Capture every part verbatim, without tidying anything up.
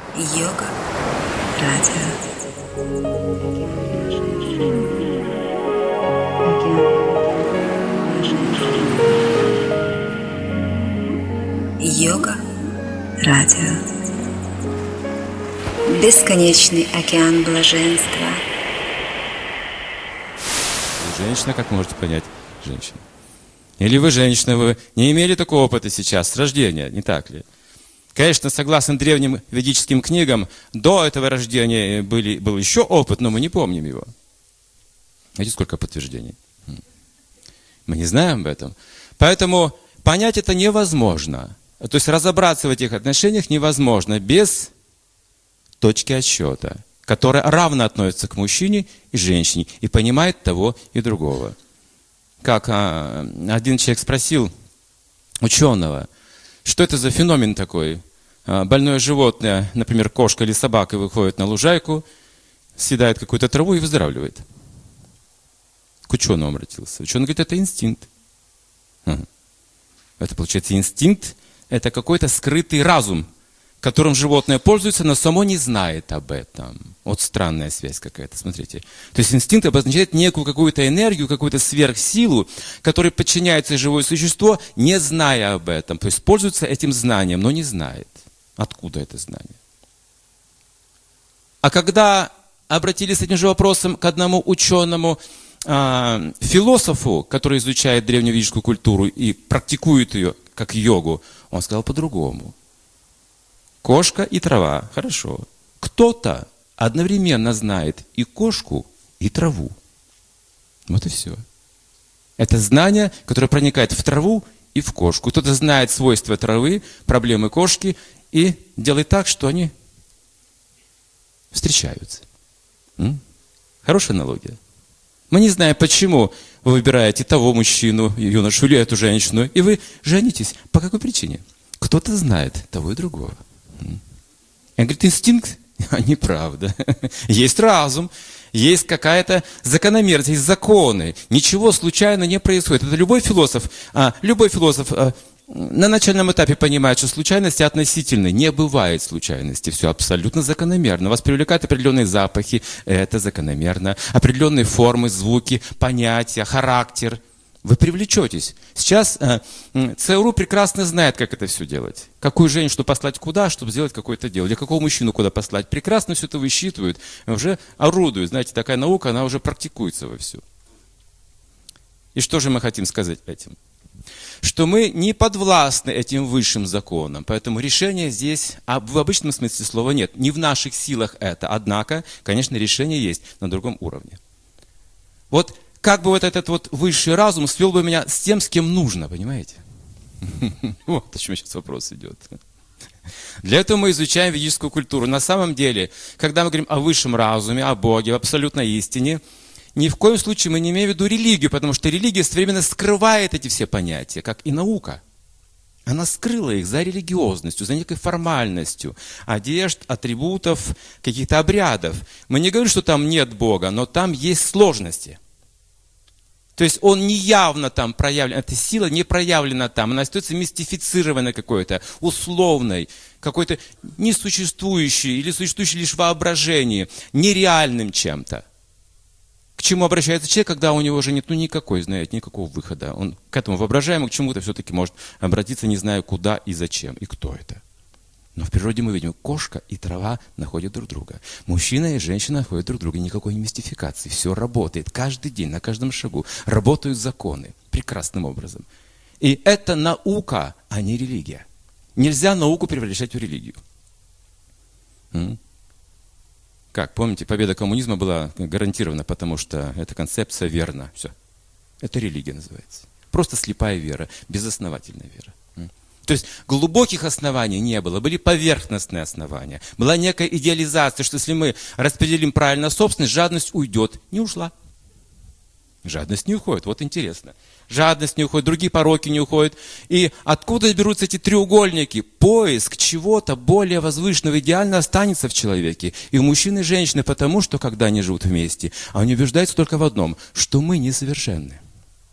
Йога радио. Йога радио. Бесконечный океан блаженства. Вы женщина, как можете понять женщину? Или вы женщина, вы не имели такого опыта сейчас, с рождения, не так ли? Конечно, согласно древним ведическим книгам, до этого рождения были, был еще опыт, но мы не помним его. Знаете, сколько подтверждений? Мы не знаем об этом. Поэтому понять это невозможно. То есть разобраться в этих отношениях невозможно без точки отсчета, которая равно относится к мужчине и женщине и понимает того и другого. Как а, один человек спросил ученого, что это за феномен такой? А, больное животное, например, кошка или собака, выходит на лужайку, съедает какую-то траву и выздоравливает. К ученому обратился. Ученый говорит, это инстинкт. Ага. Это, получается, инстинкт, это какой-то скрытый разум, которым животное пользуется, но само не знает об этом. Вот странная связь какая-то, смотрите. То есть инстинкт обозначает некую какую-то энергию, какую-то сверхсилу, которой подчиняется живое существо, не зная об этом. То есть пользуется этим знанием, но не знает, откуда это знание. А когда обратились с этим же вопросом к одному ученому, э, философу, который изучает древневедическую культуру и практикует ее как йогу, он сказал по-другому. Кошка и трава. Хорошо. Кто-то одновременно знает и кошку, и траву. Вот и все. Это знание, которое проникает в траву и в кошку. Кто-то знает свойства травы, проблемы кошки и делает так, что они встречаются. М? Хорошая аналогия. Мы не знаем, почему вы выбираете того мужчину, юношу или эту женщину, и вы женитесь. По какой причине? Кто-то знает того и другого. Он говорит, инстинкт? А неправда. Есть разум, есть какая-то закономерность, есть законы. Ничего случайно не происходит. Это любой философ, а, любой философ а, на начальном этапе понимает, что случайности относительны. Не бывает случайности. Все абсолютно закономерно. Вас привлекают определенные запахи, это закономерно. Определенные формы, звуки, понятия, характер. Вы привлечетесь. Сейчас э, ЦРУ прекрасно знает, как это все делать. Какую женщину послать куда, чтобы сделать какое-то дело. Или какого мужчину куда послать. Прекрасно все это высчитывают. Уже орудуют. Знаете, такая наука, она уже практикуется вовсю. И что же мы хотим сказать этим? Что мы не подвластны этим высшим законам. Поэтому решения здесь в обычном смысле слова нет. Не в наших силах это. Однако, конечно, решение есть на другом уровне. Вот как бы вот этот вот высший разум свел бы меня с тем, с кем нужно, понимаете? Вот о чем сейчас вопрос идет. Для этого мы изучаем ведическую культуру. На самом деле, когда мы говорим о высшем разуме, о Боге, о абсолютной истине, ни в коем случае мы не имеем в виду религию, потому что религия современно скрывает эти все понятия, как и наука. Она скрыла их за религиозностью, за некой формальностью, одежд, атрибутов, каких-то обрядов. Мы не говорим, что там нет Бога, но там есть сложности. То есть он не явно там проявлен, эта сила не проявлена там, она остается мистифицированной какой-то, условной, какой-то несуществующей или существующей лишь в воображении, нереальным чем-то. К чему обращается человек, когда у него уже нет ну, никакой, знаете, никакого выхода. Он к этому воображаемому, к чему-то все-таки может обратиться, не зная куда и зачем, и кто это. Но в природе мы видим, кошка и трава находят друг друга. Мужчина и женщина находят друг друга. Никакой мистификации. Все работает. Каждый день, на каждом шагу. Работают законы. Прекрасным образом. И это наука, а не религия. Нельзя науку превращать в религию. М? Как, помните, победа коммунизма была гарантирована, потому что эта концепция верна. Все. Это религия называется. Просто слепая вера, безосновательная вера. То есть глубоких оснований не было, были поверхностные основания. Была некая идеализация, что если мы распределим правильно собственность, жадность уйдет. Не ушла. Жадность не уходит, вот интересно. Жадность не уходит, другие пороки не уходят. И откуда берутся эти треугольники? Поиск чего-то более возвышенного идеально останется в человеке. И у мужчины и женщины, потому что, когда они живут вместе, они убеждаются только в одном, что мы несовершенны.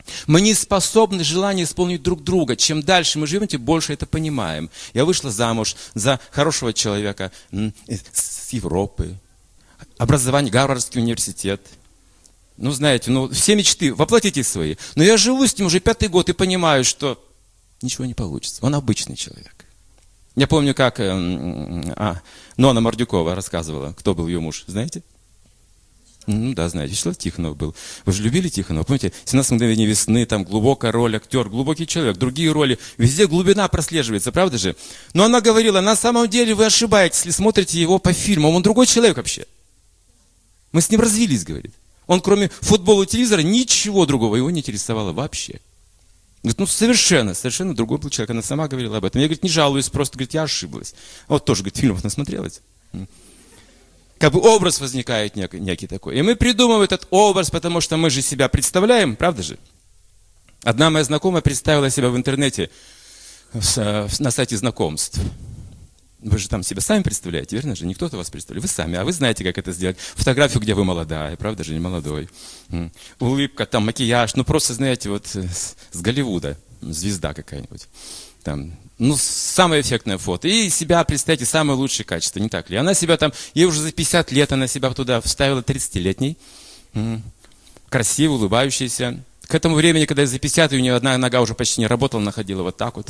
Мы не способны желание исполнить друг друга. Чем дальше мы живем, тем больше это понимаем. Я вышла замуж за хорошего человека с Европы. Образование, Гарвардский университет. Ну, знаете, ну, все мечты, воплотите свои. Но я живу с ним уже пятый год и понимаю, что ничего не получится. Он обычный человек. Я помню, как э, а, Нона Мордюкова рассказывала, кто был ее муж, знаете? Ну да, знаете, Вячеслав Тихонов был. Вы же любили Тихонова? Помните, семнадцать мгновений весны, там глубокая роль, актер, глубокий человек, другие роли. Везде глубина прослеживается, правда же? Но она говорила, на самом деле вы ошибаетесь, если смотрите его по фильмам. Он другой человек вообще. Мы с ним развились, говорит. Он кроме футбола и телевизора ничего другого его не интересовало вообще. Говорит, ну совершенно, совершенно другой был человек. Она сама говорила об этом. Я, говорит, не жалуюсь, просто, говорит, я ошиблась. Вот тоже, говорит, фильмов насмотрелась. Как бы образ возникает некий, некий такой. И мы придумываем этот образ, потому что мы же себя представляем, правда же? Одна моя знакомая представила себя в интернете на сайте знакомств. Вы же там себя сами представляете, верно же? Не кто-то вас представляет. Вы сами, а вы знаете, как это сделать. Фотографию, где вы молодая, правда же, не молодой. Улыбка, там макияж, ну просто, знаете, вот с Голливуда, звезда какая-нибудь. Там, ну, самое эффектное фото. И себя представьте, самое лучшее качество, не так ли? Она себя там, ей уже за пятьдесят лет, она себя туда вставила тридцатилетней. Красивая, улыбающаяся. К этому времени, когда за пятьдесят, и у нее одна нога уже почти не работала, она ходила вот так вот.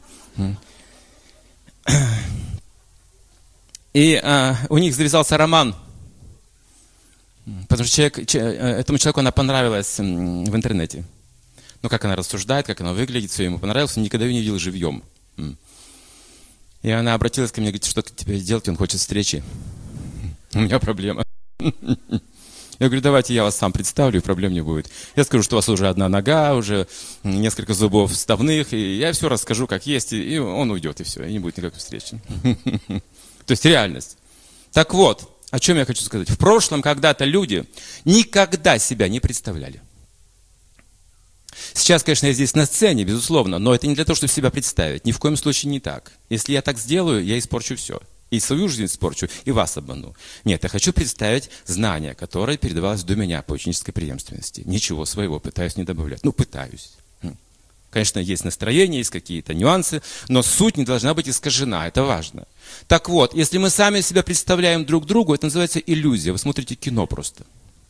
И а, у них завязался роман. Потому что человек, этому человеку она понравилась в интернете. Ну, как она рассуждает, как она выглядит, все ему понравилось. Он никогда ее не видел живьем. И она обратилась ко мне, говорит, что теперь делать, он хочет встречи. У меня проблема. Я говорю, давайте я вас сам представлю, и проблем не будет. Я скажу, что у вас уже одна нога, уже несколько зубов вставных, и я все расскажу, как есть, и он уйдет, и все, и не будет никакой встречи. То есть реальность. Так вот, о чем я хочу сказать. В прошлом когда-то люди никогда себя не представляли. Сейчас, конечно, я здесь на сцене, безусловно, но это не для того, чтобы себя представить. Ни в коем случае не так. Если я так сделаю, я испорчу все. И свою жизнь испорчу, и вас обману. Нет, я хочу представить знания, которое передавалось до меня по ученической преемственности. Ничего своего пытаюсь не добавлять. Ну, пытаюсь. Конечно, есть настроение, есть какие-то нюансы, но суть не должна быть искажена, это важно. Так вот, если мы сами себя представляем друг другу, это называется иллюзия. Вы смотрите кино просто.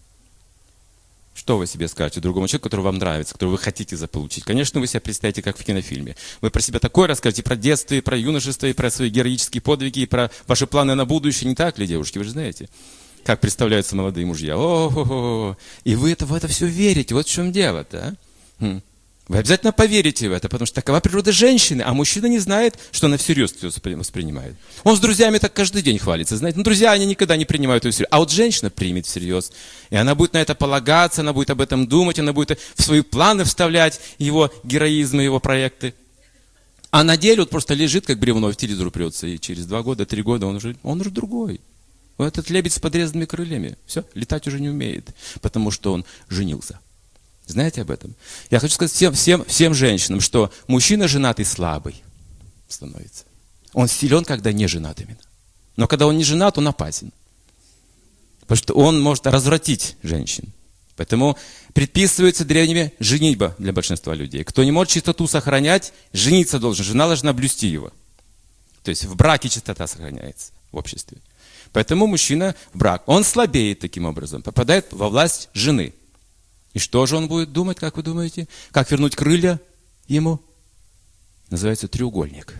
Что вы себе скажете другому человеку, который вам нравится, которого вы хотите заполучить? Конечно, вы себя представите, как в кинофильме. Вы про себя такое расскажете, про детство, и про юношество, и про свои героические подвиги, и про ваши планы на будущее. Не так ли, девушки? Вы же знаете, как представляются молодые мужья. О-о-о-о. И вы это, в это все верите. Вот в чем дело-то. А? Вы обязательно поверите в это, потому что такова природа женщины, а мужчина не знает, что она всерьез все воспринимает. Он с друзьями так каждый день хвалится, знаете. Но друзья, они никогда не принимают его всерьез. А вот женщина примет всерьез. И она будет на это полагаться, она будет об этом думать, она будет в свои планы вставлять его героизм, его проекты. А на деле вот просто лежит, как бревно, в телевизор упрется, и через два года, три года он уже, он уже другой. Вот этот лебедь с подрезанными крыльями. Все, летать уже не умеет, потому что он женился. Знаете об этом? Я хочу сказать всем, всем, всем женщинам, что мужчина женатый слабый становится. Он силен, когда не женат именно. Но когда он не женат, он опасен. Потому что он может развратить женщин. Поэтому предписывается древними женитьба для большинства людей. Кто не может чистоту сохранять, жениться должен. Жена должна блюсти его. То есть в браке чистота сохраняется в обществе. Поэтому мужчина в брак, он слабеет таким образом, попадает во власть жены. И что же он будет думать, как вы думаете? Как вернуть крылья ему? Называется треугольник.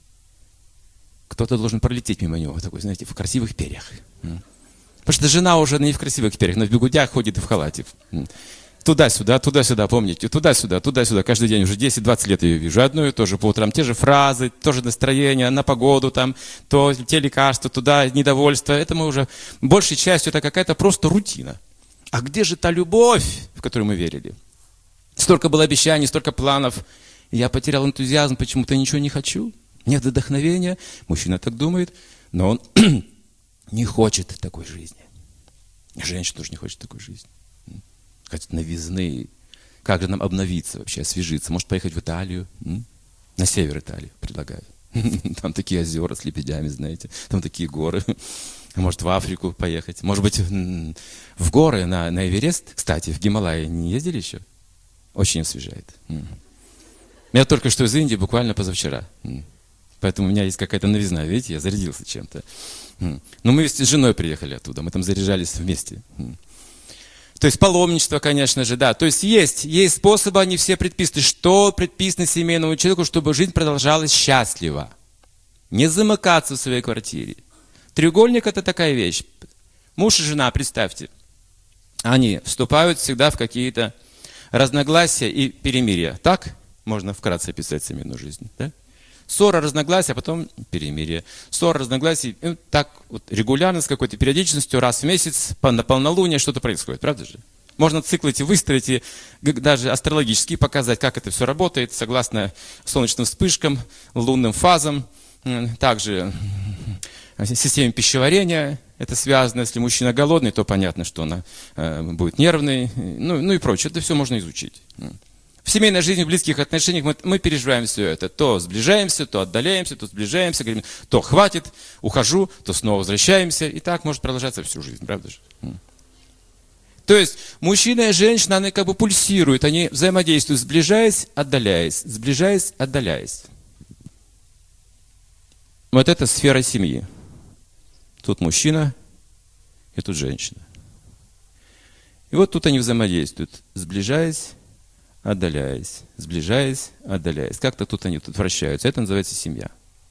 Кто-то должен пролететь мимо него, такой, знаете, в красивых перьях. Потому что жена уже не в красивых перьях, но в бегудях ходит и в халате. Туда-сюда, туда-сюда, помните, туда-сюда, туда-сюда. Каждый день уже десять-двадцать лет ее вижу. Одно и то же по утрам. Те же фразы, то же настроение, на погоду, там, то те лекарства, туда недовольство. Это мы уже, большей частью, это какая-то просто рутина. А где же та любовь, в которую мы верили? Столько было обещаний, столько планов. Я потерял энтузиазм, почему-то ничего не хочу. Нет вдохновения. Мужчина так думает, но он не хочет такой жизни. Женщина тоже не хочет такой жизни. Хотят новизны. Как же нам обновиться вообще, освежиться? Может, поехать в Италию? На север Италии предлагаю. Там такие озера с лебедями, знаете. Там такие горы. Может, в Африку поехать. Может быть, в горы, на, на Эверест. Кстати, в Гималайи не ездили еще? Очень освежает. Я только что из Индии, буквально позавчера. Поэтому у меня есть какая-то новизна, видите, я зарядился чем-то. Но мы с женой приехали оттуда, мы там заряжались вместе. То есть паломничество, конечно же, да. То есть есть, есть способы, они все предписаны. Что предписано семейному человеку, чтобы жизнь продолжалась счастливо? Не замыкаться в своей квартире. Треугольник – это такая вещь. Муж и жена, представьте, они вступают всегда в какие-то разногласия и перемирия. Так можно вкратце описать семейную жизнь, да? Ссора, разногласия, а потом перемирие. Ссора, разногласия, и так вот регулярно, с какой-то периодичностью, раз в месяц, на полнолуние что-то происходит, правда же? Можно циклы эти выстроить и даже астрологически показать, как это все работает, согласно солнечным вспышкам, лунным фазам, также системе пищеварения. Это связано, если мужчина голодный, то понятно, что он э, будет нервный, ну, ну и прочее. Это все можно изучить. В семейной жизни, в близких отношениях мы, мы переживаем все это. То сближаемся, то отдаляемся, то сближаемся, говорим, то хватит, ухожу, то снова возвращаемся. И так может продолжаться всю жизнь, правда же? То есть мужчина и женщина, они как бы пульсируют, они взаимодействуют, сближаясь, отдаляясь, сближаясь, отдаляясь. Вот это сфера семьи. Тут мужчина и тут женщина. И вот тут они взаимодействуют, сближаясь, отдаляясь, сближаясь, отдаляясь. Как-то тут они тут вращаются. Это называется семья.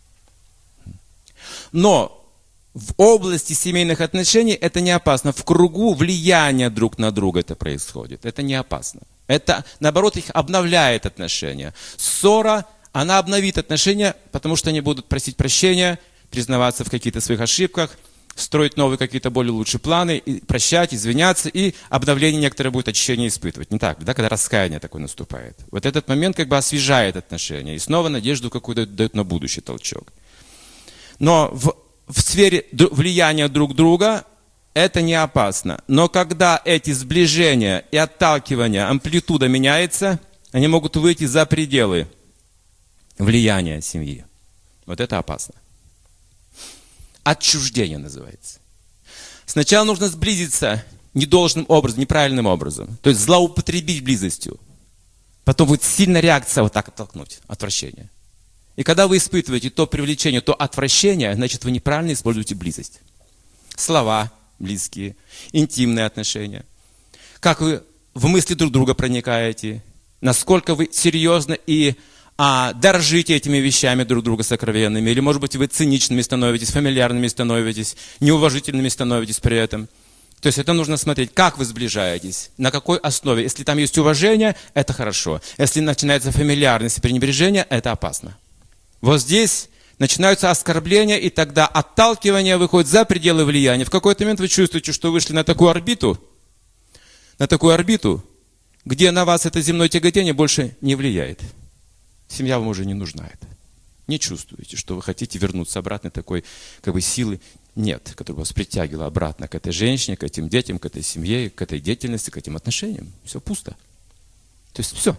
Но в области семейных отношений это не опасно. В кругу влияния друг на друга это происходит. Это не опасно. Это, наоборот, их обновляет отношения. Ссора, она обновит отношения, потому что они будут просить прощения, признаваться в каких-то своих ошибках, строить новые какие-то более лучшие планы, и прощать, извиняться, и обновление некоторое будет очищение испытывать. Не так, да, когда раскаяние такое наступает. Вот этот момент как бы освежает отношения и снова надежду какую-то дает на будущий толчок. Но в, в сфере влияния друг друга это не опасно. Но когда эти сближения и отталкивания, амплитуда меняется, они могут выйти за пределы влияния семьи. Вот это опасно. Отчуждение называется. Сначала нужно сблизиться недолжным образом, неправильным образом. То есть злоупотребить близостью. Потом будет сильная реакция вот так оттолкнуть, отвращение. И когда вы испытываете то привлечение, то отвращение, значит вы неправильно используете близость. Слова близкие, интимные отношения. Как вы в мысли друг друга проникаете, насколько вы серьезно и а дорожите этими вещами друг друга сокровенными, или, может быть, вы циничными становитесь, фамильярными становитесь, неуважительными становитесь при этом. То есть это нужно смотреть, как вы сближаетесь, на какой основе. Если там есть уважение, это хорошо. Если начинается фамильярность и пренебрежение, это опасно. Вот здесь начинаются оскорбления, и тогда отталкивание выходит за пределы влияния. В какой-то момент вы чувствуете, что вышли на такую орбиту, на такую орбиту, где на вас это земное тяготение больше не влияет. Семья вам уже не нужна это. Не чувствуете, что вы хотите вернуться обратно такой как бы силы. Нет, которая вас притягивала обратно к этой женщине, к этим детям, к этой семье, к этой деятельности, к этим отношениям. Все пусто. То есть все.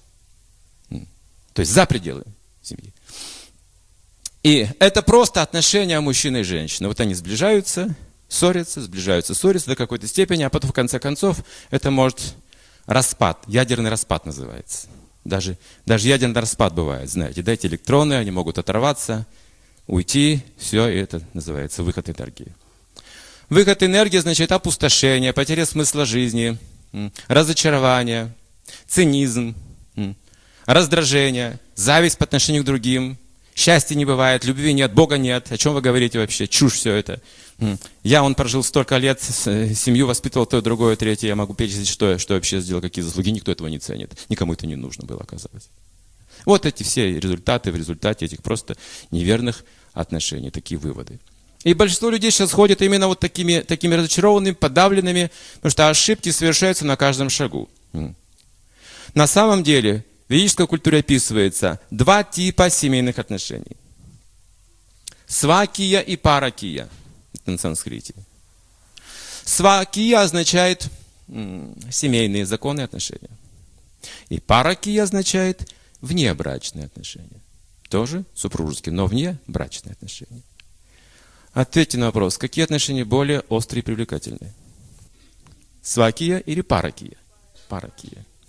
То есть за пределы семьи. И это просто отношения мужчины и женщины. Вот они сближаются, ссорятся, сближаются, ссорятся до какой-то степени, а потом в конце концов это может распад, ядерный распад называется. Даже, даже ядерный распад бывает, знаете, да, эти электроны, они могут оторваться, уйти, все, и это называется выход энергии. Выход энергии означает опустошение, потеря смысла жизни, разочарование, цинизм, раздражение, зависть по отношению к другим, счастья не бывает, любви нет, Бога нет, о чем вы говорите вообще, чушь все это. Я, он прожил столько лет, семью воспитывал, то, другое, третье, я могу перечислить, что, что вообще сделал, какие заслуги, никто этого не ценит, никому это не нужно было, оказалось. Вот эти все результаты в результате этих просто неверных отношений, такие выводы. И большинство людей сейчас ходят именно вот такими, такими разочарованными, подавленными, потому что ошибки совершаются на каждом шагу. На самом деле, в ведической культуре описывается два типа семейных отношений. Свакия и паракия. Это на санскрите. Свакия означает м, семейные законные отношения. И паракия означает внебрачные отношения. Тоже супружеские, но внебрачные отношения. Ответьте на вопрос, какие отношения более острые и привлекательные? Свакия или паракия? Паракия.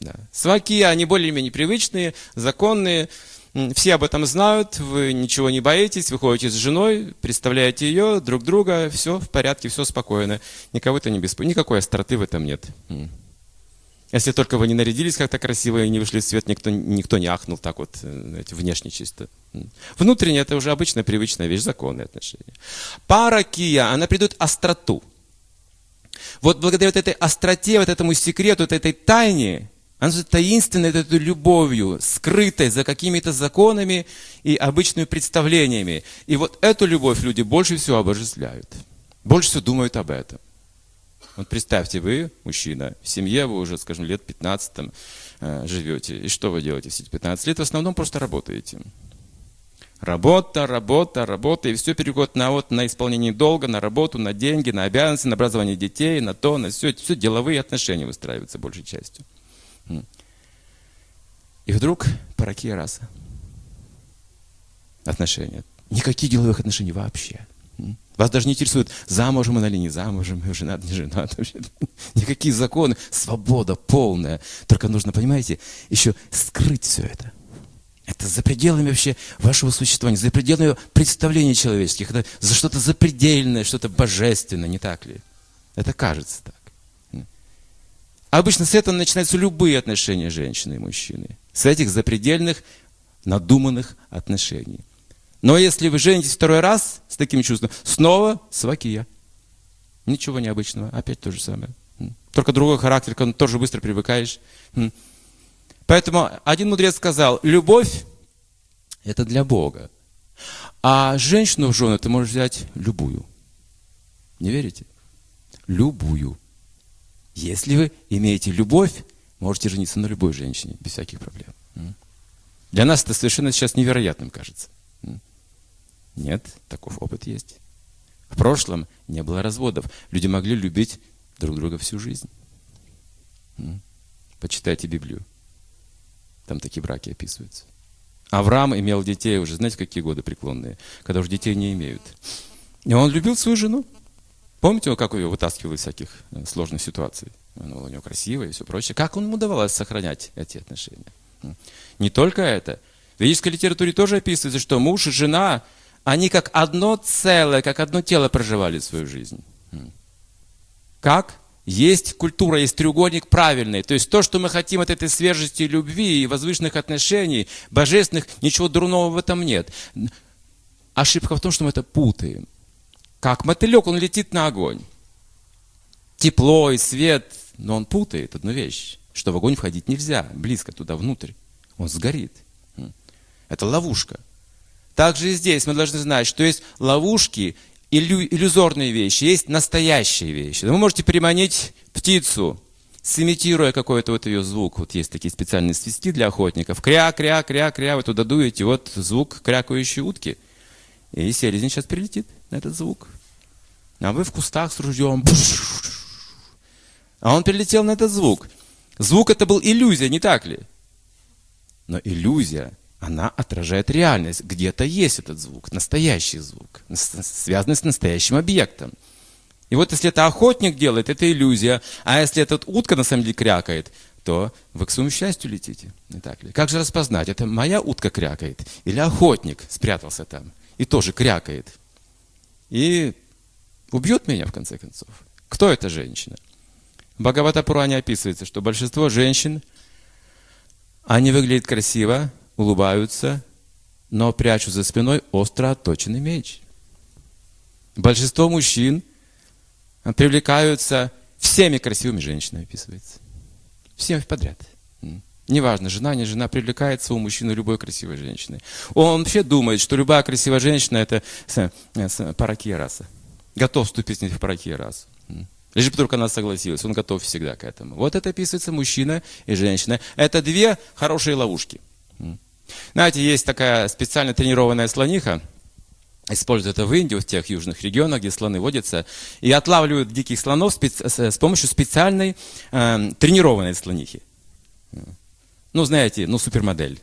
Да. Свакия, они более-менее привычные, законные. Все об этом знают, вы ничего не боитесь, вы ходите с женой, представляете ее, друг друга, все в порядке, все спокойно. Никого это не беспокоит, никакой остроты в этом нет. Если только вы не нарядились как-то красиво и не вышли в свет, никто, никто не ахнул так вот, знаете, внешне чисто. Внутренне это уже обычная, привычная вещь, законные отношения. Паракия, она придает остроту. Вот благодаря вот этой остроте, вот этому секрету, вот этой тайне, она таинственной этой любовью, скрытой за какими-то законами и обычными представлениями. И вот эту любовь люди больше всего обожествляют. Больше всего думают об этом. Вот представьте, вы, мужчина, в семье, вы уже, скажем, лет пятнадцать там, э, живете. И что вы делаете все эти пятнадцать лет? В основном просто работаете. Работа, работа, работа. И все переходит на, вот, на исполнение долга, на работу, на деньги, на обязанности, на образование детей, на то, на все. Все деловые отношения выстраиваются большей частью. И вдруг паракия раса. Отношения. Никаких деловых отношений вообще. Вас даже не интересует, замужем она или не замужем, женат, не женат. Никакие законы, свобода полная. Только нужно, понимаете, еще скрыть все это. Это за пределами вообще вашего существования, за пределами представлений человеческих. Это за что-то запредельное, что-то божественное, не так ли? Это кажется так. Обычно с этого начинаются любые отношения женщины и мужчины. С этих запредельных, надуманных отношений. Но если вы женитесь второй раз с таким чувством, снова свакия. Ничего необычного, опять то же самое. Только другой характер, к нему тоже быстро привыкаешь. Поэтому один мудрец сказал, любовь – это для Бога. А женщину в жены ты можешь взять любую. Не верите? Любую. Если вы имеете любовь, можете жениться на любой женщине, без всяких проблем. Для нас это совершенно сейчас невероятным кажется. Нет, таков опыт есть. В прошлом не было разводов. Люди могли любить друг друга всю жизнь. Почитайте Библию. Там такие браки описываются. Авраам имел детей уже, знаете, какие годы преклонные, когда уже детей не имеют. И он любил свою жену. Помните, как ее вытаскивал из всяких сложных ситуаций? Она была у него красивая и все прочее. Как ему удавалось сохранять эти отношения? Не только это. В ведической литературе тоже описывается, что муж и жена, они как одно целое, как одно тело проживали свою жизнь. Как? Есть культура, есть треугольник правильный. То есть то, что мы хотим от этой свежести любви и возвышенных отношений, божественных, ничего дурного в этом нет. Ошибка в том, что мы это путаем. Как мотылек, он летит на огонь. Тепло и свет, но он путает одну вещь, что в огонь входить нельзя, близко туда, внутрь. Он сгорит. Это ловушка. Также и здесь мы должны знать, что есть ловушки, иллю- иллюзорные вещи, есть настоящие вещи. Вы можете приманить птицу, сымитируя какой-то вот ее звук. Вот есть такие специальные свистки для охотников. Кря, кря, кря, кря. Вы туда дуете, вот звук крякающей утки. И селезень сейчас прилетит на этот звук. А вы в кустах с ружьем. А он прилетел на этот звук. Звук это был иллюзия, не так ли? Но иллюзия, она отражает реальность. Где-то есть этот звук, настоящий звук, связанный с настоящим объектом. И вот если это охотник делает, это иллюзия. А если этот утка на самом деле крякает, то вы к своему счастью летите. Не так ли? Как же распознать, это моя утка крякает или охотник спрятался там и тоже крякает? И убьет меня в конце концов. Кто эта женщина? В Бхагавата-пуране описывается, что большинство женщин, они выглядят красиво, улыбаются, но прячут за спиной остро отточенный меч. Большинство мужчин привлекаются всеми красивыми женщинами, описывается. Всем подряд. Неважно, жена, не жена, привлекается у мужчины любой красивой женщины. Он вообще думает, что любая красивая женщина это паракия раса. Готов вступить в паракия расу. Лишь бы только она согласилась, он готов всегда к этому. Вот это описывается мужчина и женщина. Это две хорошие ловушки. Знаете, есть такая специально тренированная слониха, используют это в Индии, в тех южных регионах, где слоны водятся, и отлавливают диких слонов специ... с помощью специальной э, тренированной слонихи. Ну, знаете, ну, супермодель.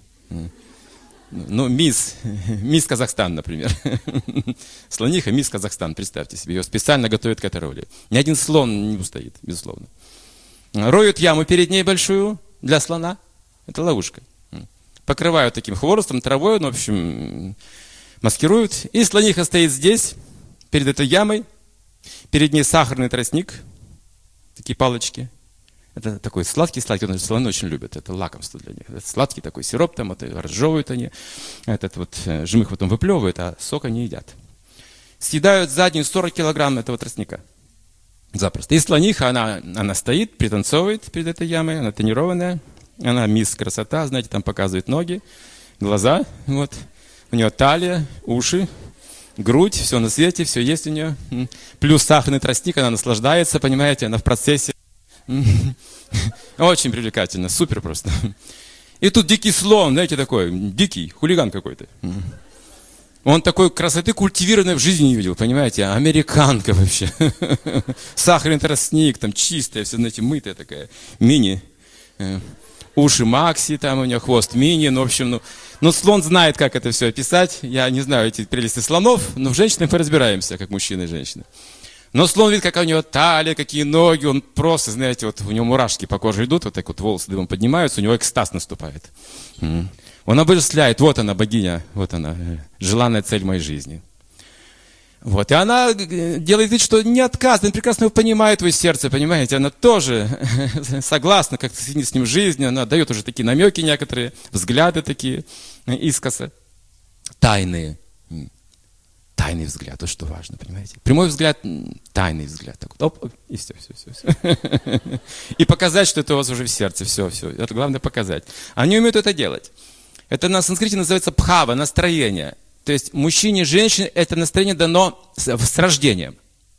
Ну, мисс, мисс Казахстан, например. Слониха, мисс Казахстан, представьте себе. Ее специально готовят к этой роли. Ни один слон не устоит, безусловно. Роют яму перед ней большую, для слона. Это ловушка. Покрывают таким хворостом, травой, ну, в общем, маскируют. И слониха стоит здесь, перед этой ямой. Перед ней сахарный тростник, такие палочки. Это такой сладкий-сладкий, слоны очень любят, это лакомство для них. Это сладкий такой сироп, там это разжевывают они, этот вот жмых потом выплевывают, а сок они едят. Съедают за день сорок килограмм этого тростника. Запросто. И слониха, она, она стоит, пританцовывает перед этой ямой, она тренированная, она мисс красота, знаете, там показывает ноги, глаза, вот. У нее талия, уши, грудь, все на свете, все есть у нее. Плюс сахарный тростник, она наслаждается, понимаете, она в процессе. Очень привлекательно, супер просто. И тут дикий слон, знаете, такой, дикий, хулиган какой-то. Он такой красоты культивированной в жизни не видел, понимаете, американка вообще. Сахарный тростник, там чистая, все, знаете, мытая такая, мини. Уши Макси, там у нее хвост мини, ну, в общем, ну, ну, слон знает, как это все описать. Я не знаю эти прелести слонов, но в женщинах мы разбираемся, как мужчины и женщины. Но слон видит, какая у него талия, какие ноги, он просто, знаете, вот у него мурашки по коже идут, вот так вот волосы дымом поднимаются, у него экстаз наступает. Он обожествляет, вот она, богиня, вот она, желанная цель моей жизни. Вот, и она делает вид, что не отказывает, прекрасно его понимает, твое сердце, понимаете, она тоже согласна как-то соединить с ним жизнь, она дает уже такие намеки некоторые, взгляды такие, искоса, тайные. Тайный взгляд, вот что важно, понимаете? Прямой взгляд, тайный взгляд. Так вот, оп, оп, и все, все, все, все. И показать, что это у вас уже в сердце, все, все. Это главное показать. Они умеют это делать. Это на санскрите называется бхава, настроение. То есть мужчине и женщине это настроение дано с рождением.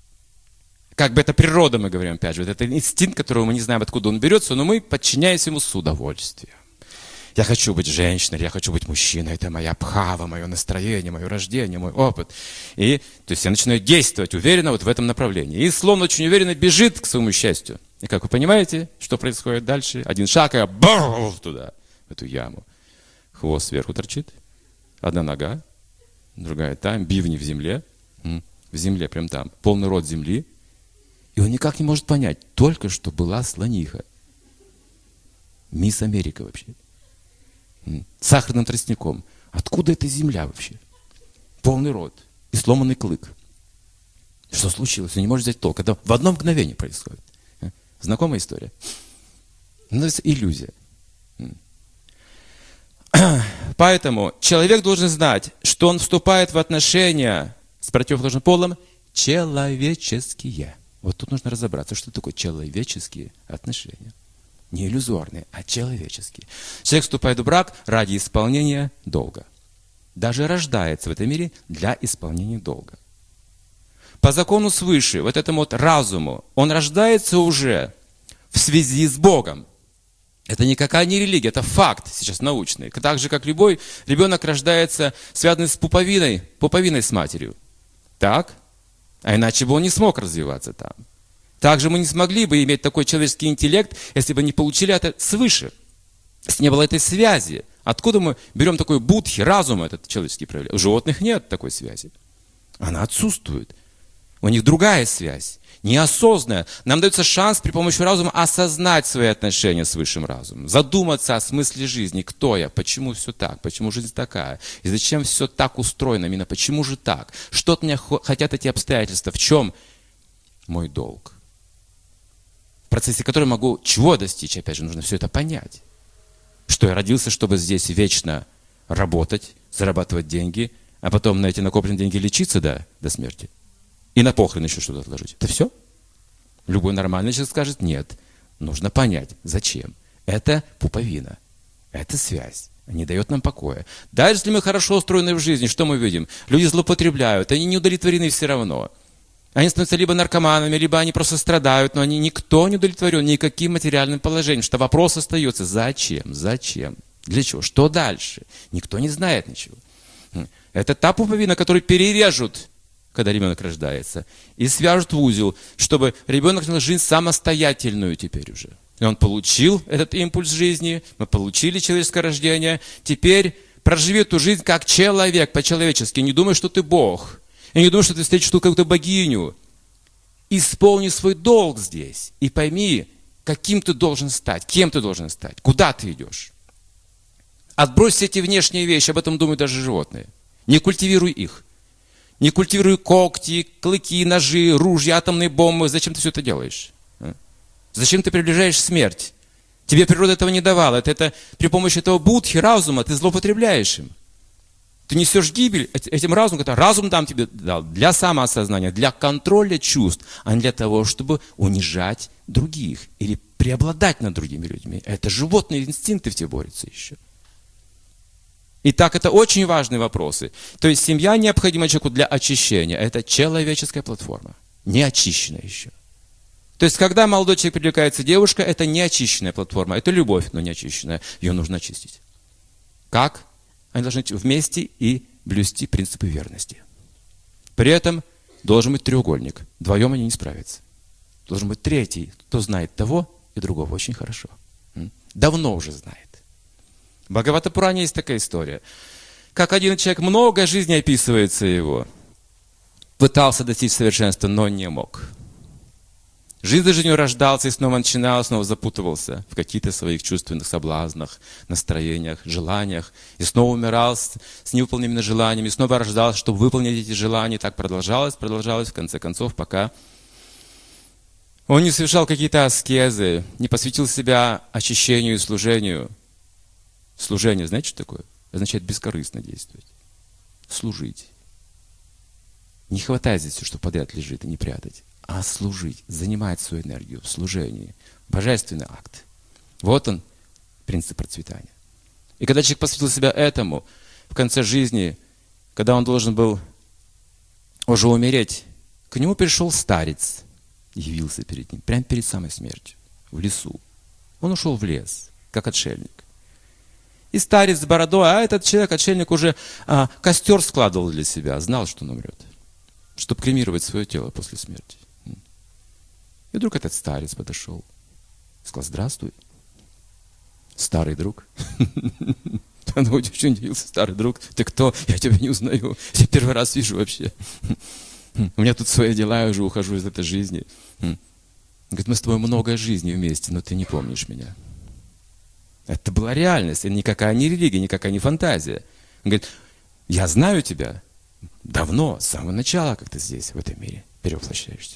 Как бы это природа, мы говорим, опять же. Это инстинкт, которого мы не знаем, откуда он берется, но мы подчиняемся ему с удовольствием. Я хочу быть женщиной, я хочу быть мужчиной, это моя бхава, мое настроение, мое рождение, мой опыт. И, то есть я начинаю действовать уверенно вот в этом направлении. И слон очень уверенно бежит к своему счастью. И как вы понимаете, что происходит дальше? Один шаг, и я бах, туда, в эту яму. Хвост сверху торчит, одна нога, другая там, бивни в земле, в земле прям там, полный рот земли. И он никак не может понять, только что была слониха. Мисс Америка вообще. Сахарным тростником. Откуда эта земля вообще? Полный рот и сломанный клык. Что случилось? Он не может взять толк. Это в одно мгновение происходит. Знакомая история? Ну, это иллюзия. Поэтому человек должен знать, что он вступает в отношения с противоположным полом человеческие. Вот тут нужно разобраться, что такое человеческие отношения. Не иллюзорные, а человеческие. Человек вступает в брак ради исполнения долга. Даже рождается в этом мире для исполнения долга. По закону свыше, вот этому вот разуму, он рождается уже в связи с Богом. Это никакая не религия, это факт сейчас научный. Так же, как любой ребенок рождается связанный с пуповиной, пуповиной с матерью. Так? А иначе бы он не смог развиваться там. Также мы не смогли бы иметь такой человеческий интеллект, если бы не получили это свыше. Если не было этой связи. Откуда мы берем такой будхи, разум этот человеческий проявляет? У животных нет такой связи. Она отсутствует. У них другая связь, неосознанная. Нам дается шанс при помощи разума осознать свои отношения с высшим разумом. Задуматься о смысле жизни. Кто я? Почему все так? Почему жизнь такая? И зачем все так устроено именно? Почему же так? Что от меня хотят эти обстоятельства? В чем мой долг? В процессе которого могу чего достичь? Опять же, нужно все это понять. Что я родился, чтобы здесь вечно работать, зарабатывать деньги, а потом на эти накопленные деньги лечиться до, до смерти. И на похороны еще что-то отложить. Это все? Любой нормальный человек скажет, нет. Нужно понять, зачем. Это пуповина. Это связь. Не дает нам покоя. Даже если мы хорошо устроены в жизни, что мы видим? Люди злоупотребляют, они не удовлетворены все равно. Они становятся либо наркоманами, либо они просто страдают, но они никто не удовлетворен никаким материальным положением. Что вопрос остается, зачем? Зачем? Для чего? Что дальше? Никто не знает ничего. Это та пуповина, которую перережут, когда ребенок рождается, и свяжут в узел, чтобы ребенок начал жизнь самостоятельную теперь уже. И он получил этот импульс жизни, мы получили человеческое рождение, теперь проживи эту жизнь как человек, по-человечески. Не думай, что ты Бог. И не думай, что ты встретишь тут какую-то богиню. Исполни свой долг здесь. И пойми, каким ты должен стать, кем ты должен стать, куда ты идешь. Отбрось эти внешние вещи, об этом думают даже животные. Не культивируй их. Не культивируй когти, клыки, ножи, ружья, атомные бомбы. Зачем ты все это делаешь? Зачем ты приближаешь смерть? Тебе природа этого не давала. Это, это при помощи этого будхи, разума, ты злоупотребляешь им. Ты несешь гибель этим разумом, который разум там тебе дал для самоосознания, для контроля чувств, а не для того, чтобы унижать других или преобладать над другими людьми. Это животные инстинкты в тебе борются еще. Итак, это очень важные вопросы. То есть семья необходима человеку для очищения. Это человеческая платформа, не очищенная еще. То есть, когда молодой человек привлекается девушка, это не очищенная платформа, это любовь, но не очищенная. Ее нужно очистить. Как? Они должны вместе и блюсти принципы верности. При этом должен быть треугольник. Вдвоем они не справятся. Должен быть третий, кто знает того и другого очень хорошо. Давно уже знает. В Бхагавата-пуране есть такая история. Как один человек, много жизней описывается его. Пытался достичь совершенства, но не мог. Жизнь за жизнью рождался и снова начинал, снова запутывался в каких-то своих чувственных соблазнах, настроениях, желаниях. И снова умирал с, с невыполненными желаниями, и снова рождался, чтобы выполнить эти желания. И так продолжалось, продолжалось, в конце концов, пока он не совершал какие-то аскезы, не посвятил себя очищению и служению. Служение, знаете, что такое? Означает бескорыстно действовать. Служить. Не хватать здесь все, что подряд лежит, и не прятать. А служить, занимать свою энергию в служении. Божественный акт. Вот он, принцип процветания. И когда человек посвятил себя этому, в конце жизни, когда он должен был уже умереть, к нему пришел старец, явился перед ним, прямо перед самой смертью, в лесу. Он ушел в лес, как отшельник. И старец с бородой, а этот человек, отшельник, уже а, костер складывал для себя, знал, что он умрет, чтобы кремировать свое тело после смерти. И вдруг этот старец подошел, сказал: здравствуй, старый друг. Он очень удивился: старый друг, ты кто? Я тебя не узнаю, я первый раз вижу вообще. У меня тут свои дела, я уже ухожу из этой жизни. Он говорит: мы с тобой много жизней вместе, но ты не помнишь меня. Это была реальность, это никакая не религия, никакая не фантазия. Он говорит: я знаю тебя давно, с самого начала, как ты здесь, в этом мире, перевоплощаешься.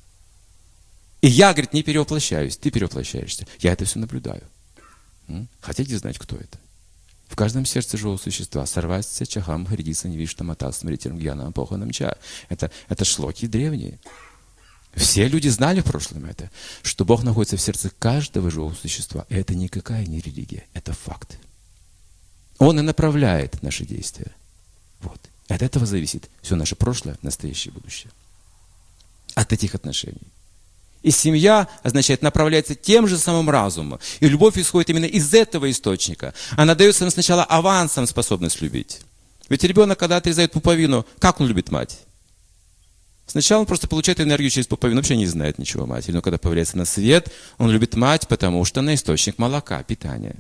И я, говорит, не перевоплощаюсь, ты перевоплощаешься. Я это все наблюдаю. Хотите знать, кто это? В каждом сердце живого существа. Сарвасья чахам хридиса невиштамата смритирам гьянам поханам ча. Это, это шлоки древние. Все люди знали в прошлом это, что Бог находится в сердце каждого живого существа. И это никакая не религия, это факт. Он и направляет наши действия. Вот. От этого зависит все наше прошлое, настоящее и будущее. От этих отношений. И семья, означает, направляется тем же самым разумом. И любовь исходит именно из этого источника. Она дается нам сначала авансом способность любить. Ведь ребенок, когда отрезает пуповину, как он любит мать? Сначала он просто получает энергию через пуповину, вообще не знает ничего о матери. Но когда появляется на свет, он любит мать, потому что она источник молока, питания.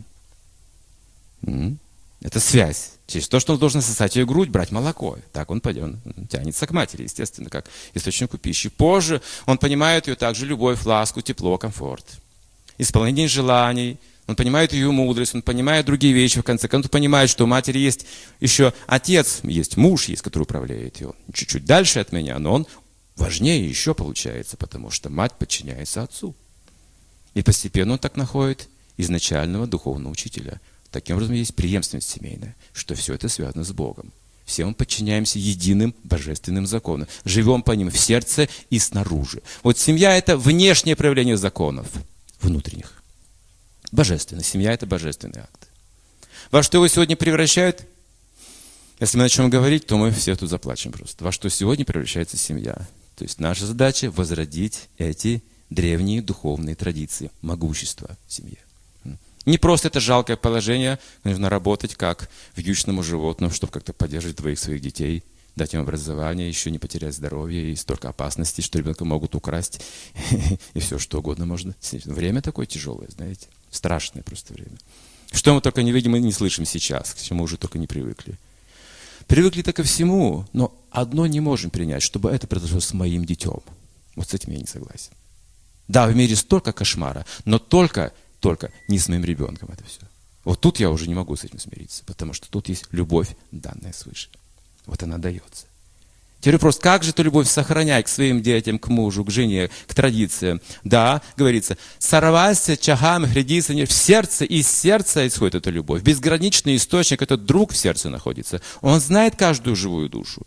Это связь. Через то, что он должен сосать ее грудь, брать молоко. Так он пойдет, он тянется к матери, естественно, как источнику пищи. Позже он понимает ее также любовь, ласку, тепло, комфорт. Исполнение желаний. Он понимает ее мудрость, он понимает другие вещи. В конце концов, он понимает, что у матери есть еще отец, есть муж, есть, который управляет ее. Чуть-чуть дальше от меня, но он важнее еще получается, потому что мать подчиняется отцу. И постепенно он так находит изначального духовного учителя. Таким образом, есть преемственность семейная, что все это связано с Богом. Все мы подчиняемся единым божественным законам. Живем по ним в сердце и снаружи. Вот семья – это внешнее проявление законов внутренних. Божественная. Семья – это божественный акт. Во что его сегодня превращают? Если мы начнем говорить, то мы все тут заплачем просто. Во что сегодня превращается семья? То есть наша задача – возродить эти древние духовные традиции, могущество в семье. Не просто это жалкое положение, нужно работать как вьючному животному, чтобы как-то поддерживать двоих своих детей, дать им образование, еще не потерять здоровье, и столько опасностей, что ребенка могут украсть, и все что угодно можно. Время такое тяжелое, знаете, страшное просто время. Что мы только не видим и не слышим сейчас, к чему уже только не привыкли. Привыкли-то ко всему, но одно не можем принять, чтобы это произошло с моим детем. Вот с этим я не согласен. Да, в мире столько кошмара, но только, только не с моим ребенком это все. Вот тут я уже не могу с этим смириться, потому что тут есть любовь, данная свыше. Вот она дается. Теперь вопрос, как же эту любовь сохранять к своим детям, к мужу, к жене, к традициям? Да, говорится, сорвайся, чагам, грядися, в сердце, из сердца исходит эта любовь. Безграничный источник, этот друг в сердце находится. Он знает каждую живую душу.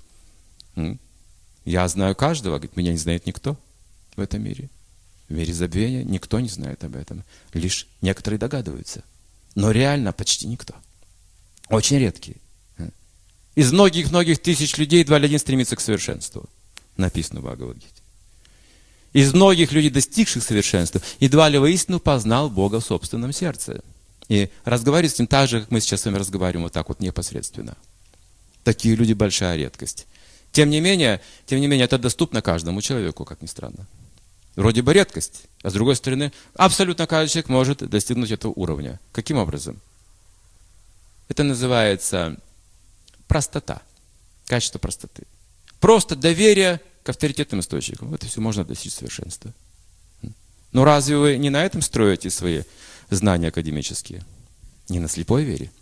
Я знаю каждого, говорит, меня не знает никто в этом мире. В мире забвения никто не знает об этом. Лишь некоторые догадываются. Но реально почти никто. Очень редкие. Из многих-многих тысяч людей два ли один стремится к совершенству. Написано в Бхагавад-гите. Из многих людей, достигших совершенства, едва ли воистину познал Бога в собственном сердце. И разговаривать с ним так же, как мы сейчас с вами разговариваем, вот так вот непосредственно. Такие люди большая редкость. Тем не менее, тем не менее, это доступно каждому человеку, как ни странно. Вроде бы редкость, а с другой стороны, абсолютно каждый человек может достигнуть этого уровня. Каким образом? Это называется простота, качество простоты. Просто доверие к авторитетным источникам. Вот и все, можно достичь совершенства. Но разве вы не на этом строите свои знания академические? Не на слепой вере?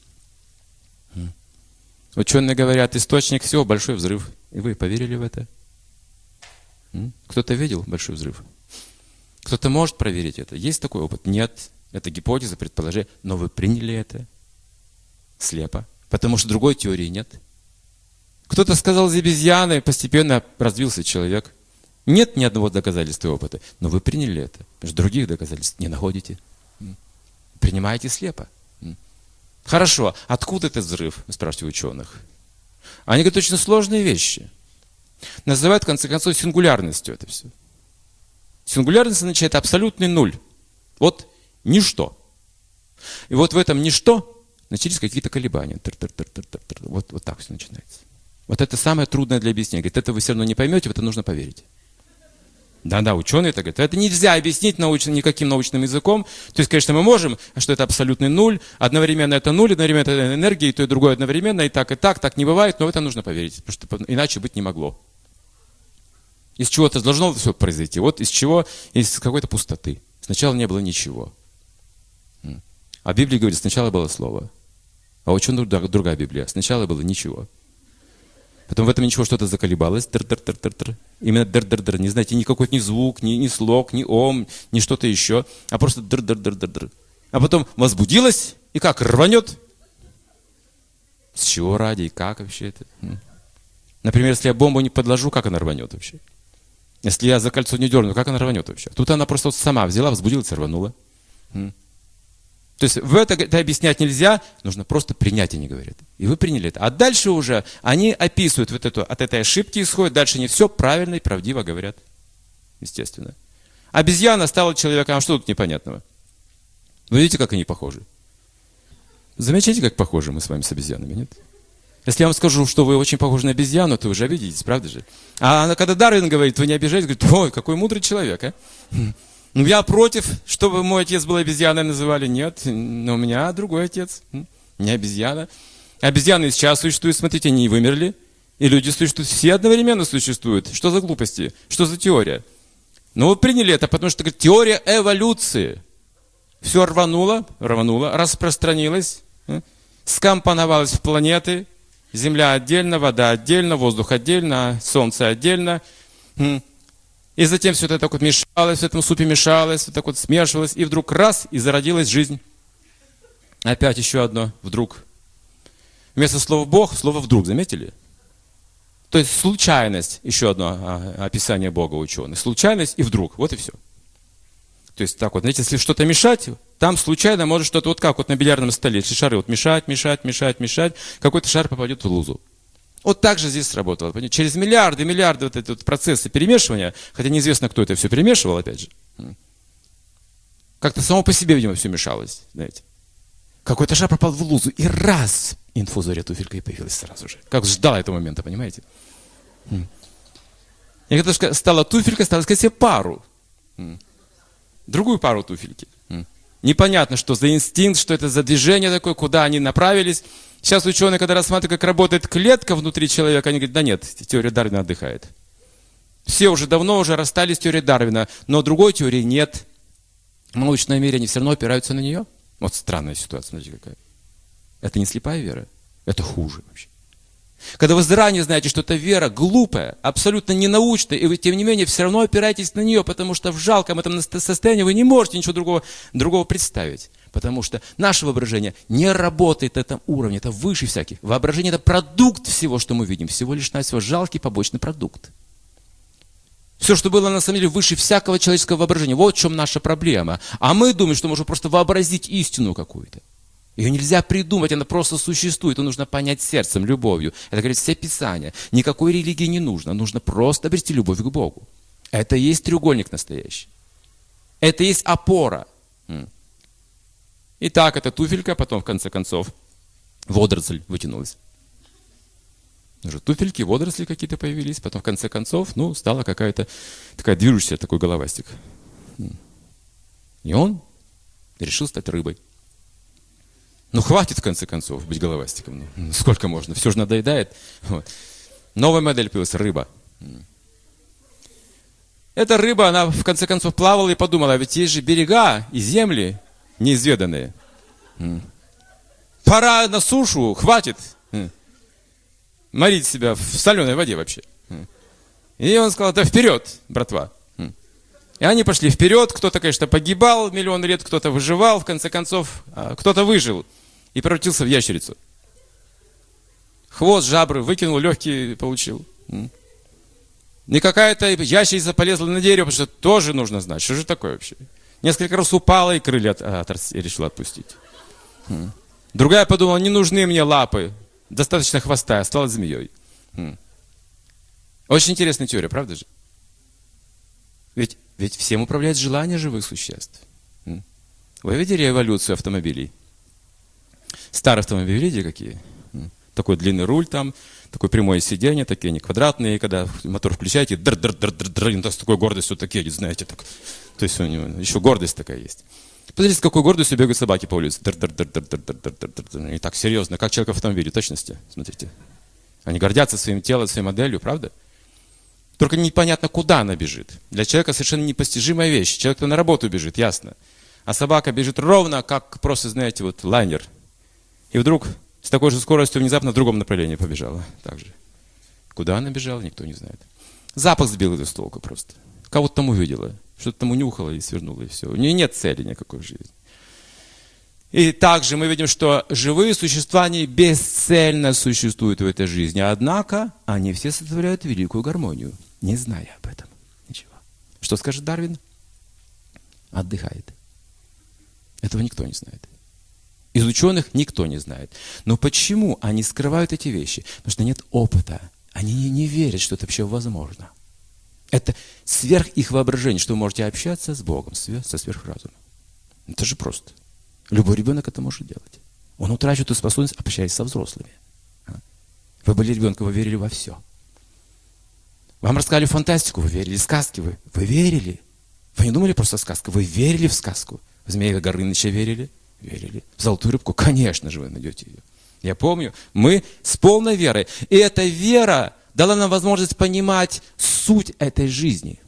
Ученые говорят, источник всего — большой взрыв. И вы поверили в это? Кто-то видел большой взрыв? Кто-то может проверить это? Есть такой опыт? Нет. Это гипотеза, предположение. Но вы приняли это слепо. Потому что другой теории нет. Кто-то сказал, из обезьяны постепенно развился человек. Нет ни одного доказательства опыта. Но вы приняли это. Потому что других доказательств не находите. Принимаете слепо. Хорошо. Откуда этот взрыв? Вы спрашиваете ученых. Они говорят, очень сложные вещи. Называют, в конце концов, сингулярностью это все. Сингулярность означает абсолютный нуль. Вот ничто. И вот в этом ничто начались какие-то колебания. Тыр-тыр-тыр-тыр-тыр. Вот, вот так все начинается. Вот это самое трудное для объяснения. Говорит, это вы все равно не поймете, в это нужно поверить. Да-да, ученые это говорят. Это нельзя объяснить научно, никаким научным языком. То есть, конечно, мы можем, что это абсолютный нуль. Одновременно это нуль, одновременно это энергия, и то, и другое одновременно, и так, и так. Так не бывает, но в это нужно поверить. Потому что иначе быть не могло. Из чего-то должно все произойти. Вот из чего? Из какой-то пустоты. Сначала не было ничего. А Библия говорит, сначала было слово. А ученая другая Библия. Сначала было ничего. Потом в этом ничего что-то заколебалось. Др-др-др-др-др. Именно др-др-др. Не знаете, ни какой-то ни звук, ни, ни слог, ни ом, ни что-то еще. А просто др-др-др-др-др. А потом возбудилось. И как? Рванет. С чего ради? И как вообще это? Например, если я бомбу не подложу, как она рванет вообще? Если я за кольцо не дерну, как она рванет вообще? Тут она просто вот сама взяла, возбудилась и рванула. То есть в это, это объяснять нельзя, нужно просто принять, они говорят. И вы приняли это. А дальше уже они описывают вот эту, от этой ошибки исходят, дальше они все правильно и правдиво говорят. Естественно. Обезьяна стала человеком, а что тут непонятного? Вы видите, как они похожи? Замечаете, как похожи мы с вами с обезьянами, нет? Если я вам скажу, что вы очень похожи на обезьяну, то вы же обидитесь, правда же? А когда Дарвин говорит, вы не обижаетесь, говорит, ой, какой мудрый человек, а? Ну, я против, чтобы мой отец был обезьяной, называли. Нет, но у меня другой отец, не обезьяна. Обезьяны сейчас существуют, смотрите, они не вымерли. И люди существуют, все одновременно существуют. Что за глупости? Что за теория? Ну, вы приняли это, потому что говорит, теория эволюции. Все рвануло, рвануло, распространилось, скомпоновалось в планеты. Земля отдельно, вода отдельно, воздух отдельно, солнце отдельно. И затем все это так вот мешалось, в этом супе мешалось, вот так вот смешивалось. И вдруг раз, и зародилась жизнь. Опять еще одно, вдруг. Вместо слова «Бог» слово «вдруг», заметили? То есть случайность, еще одно описание Бога у ученых. Случайность и вдруг, вот и все. То есть так вот, знаете, если что-то мешать, там случайно может что-то, вот как вот на бильярдном столе, если шары вот мешать, мешать, мешать, мешать, какой-то шар попадет в лузу. Вот так же здесь сработало. Понимаете? Через миллиарды, миллиарды вот эти вот процессы перемешивания, хотя неизвестно, кто это все перемешивал, опять же, как-то само по себе, видимо, все мешалось, знаете. Какой-то шар попал в лузу, и раз, инфузория туфелька и появилась сразу же. Как ждала этого момента, понимаете? И когда стала туфелька, стала искать себе пару. Другую пару туфельки. Непонятно, что за инстинкт, что это за движение такое, куда они направились. Сейчас ученые, когда рассматривают, как работает клетка внутри человека, они говорят, да нет, теория Дарвина отдыхает. все уже давно уже расстались с теорией Дарвина, но другой теории нет. Научные намерения все равно опираются на нее. Вот странная ситуация, смотрите какая. Это не слепая вера, это хуже вообще. Когда вы заранее знаете, что эта вера глупая, абсолютно ненаучная, и вы, тем не менее, все равно опираетесь на нее, потому что в жалком этом состоянии вы не можете ничего другого, другого представить. Потому что наше воображение не работает на этом уровне, это выше всяких. Воображение – это продукт всего, что мы видим, всего лишь навсего жалкий побочный продукт. Все, что было на самом деле выше всякого человеческого воображения. Вот в чем наша проблема. А мы думаем, что можем просто вообразить истину какую-то. Ее нельзя придумать, она просто существует. Ее нужно понять сердцем, любовью. Это говорит все Писания. Никакой религии не нужно. Нужно просто обрести любовь к Богу. Это и есть треугольник настоящий. Это и есть опора. Итак, эта туфелька, потом в конце концов водоросль вытянулась. Уже туфельки, водоросли какие-то появились, потом в конце концов, ну, стала какая-то такая движущаяся такой головастик. И он решил стать рыбой. Ну, хватит, в конце концов, быть головастиком. Ну, сколько можно? Все же надоедает. Вот. Новая модель появилась – рыба. Эта рыба, она, в конце концов, плавала и подумала, а ведь есть же берега и земли неизведанные. Пора на сушу, хватит морить себя в соленой воде вообще. И он сказал, да вперед, братва. И они пошли вперед, кто-то, конечно, погибал миллион лет, кто-то выживал, в конце концов, кто-то выжил и превратился в ящерицу. Хвост, жабры выкинул, легкие получил. И какая-то ящерица полезла на дерево, потому что тоже нужно знать, что же такое вообще. Несколько раз упала и крылья от, от, от, решила отпустить. Другая подумала, не нужны мне лапы, достаточно хвоста, осталась змеей. Очень интересная теория, правда же? Ведь, ведь всем управляет желание живых существ. Вы видели эволюцию автомобилей? Старые автомобили, видели какие? Такой длинный руль там, такое прямое сиденье, такие они квадратные, когда мотор включаете, др-др-др-др-др, с такой гордостью такие, знаете, так. То есть у него еще гордость такая есть. Посмотрите, с какой гордостью бегают собаки по улице. И так серьезно, как человек в автомобиле, точности. Смотрите. Они гордятся своим телом, своей моделью, правда? Только непонятно, куда она бежит. Для человека совершенно непостижимая вещь. Человек-то на работу бежит, ясно. А собака бежит ровно, как просто, знаете, вот лайнер. И вдруг с такой же скоростью внезапно в другом направлении побежала. Так же. Куда она бежала, никто не знает. Запах сбил ее с толку просто. Кого-то там увидела. Что-то там унюхала и свернула, и все. У нее нет цели никакой в жизни. И также мы видим, что живые существа, они бесцельно существуют в этой жизни. Однако они все составляют великую гармонию, не зная об этом. Ничего. Что скажет Дарвин? Отдыхает. Этого никто не знает. Из ученых никто не знает. Но почему они скрывают эти вещи? Потому что нет опыта. Они не, не верят, что это вообще возможно. Это сверх их воображения, что вы можете общаться с Богом, со сверхразумом. Это же просто. Любой ребенок это может делать. Он утрачивает эту способность, общаясь со взрослыми. Вы были ребенком, вы верили во все. Вам рассказали фантастику, вы верили в сказки, вы, вы верили. Вы не думали просто сказка, вы верили в сказку. В Змея Горыныча верили? Верили. В Золотую рыбку? Конечно же вы найдете ее. Я помню, мы с полной верой. И эта вера дала нам возможность понимать суть этой жизни.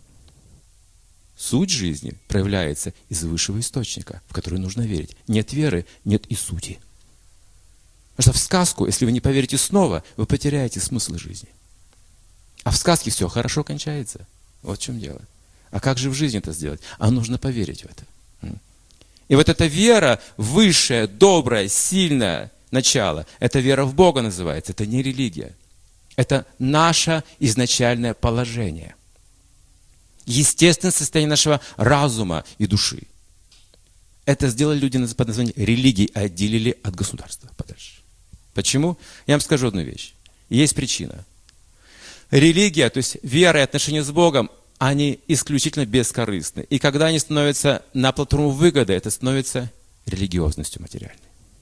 Суть жизни проявляется из высшего источника, в который нужно верить. Нет веры, нет и сути. Потому что в сказку, если вы не поверите снова, вы потеряете смысл жизни. А в сказке все хорошо кончается. Вот в чем дело. А как же в жизни это сделать? А нужно поверить в это. И вот эта вера, высшая, добрая, сильная начало, это вера в Бога называется, это не религия. Это наше изначальное положение. Естественное состояние нашего разума и души. Это сделали люди под названием религии, отделили от государства подальше. Почему? Я вам скажу одну вещь. Есть причина. Религия, то есть вера и отношения с Богом, они исключительно бескорыстны. И когда они становятся на платформу выгоды, это становится религиозностью материальной.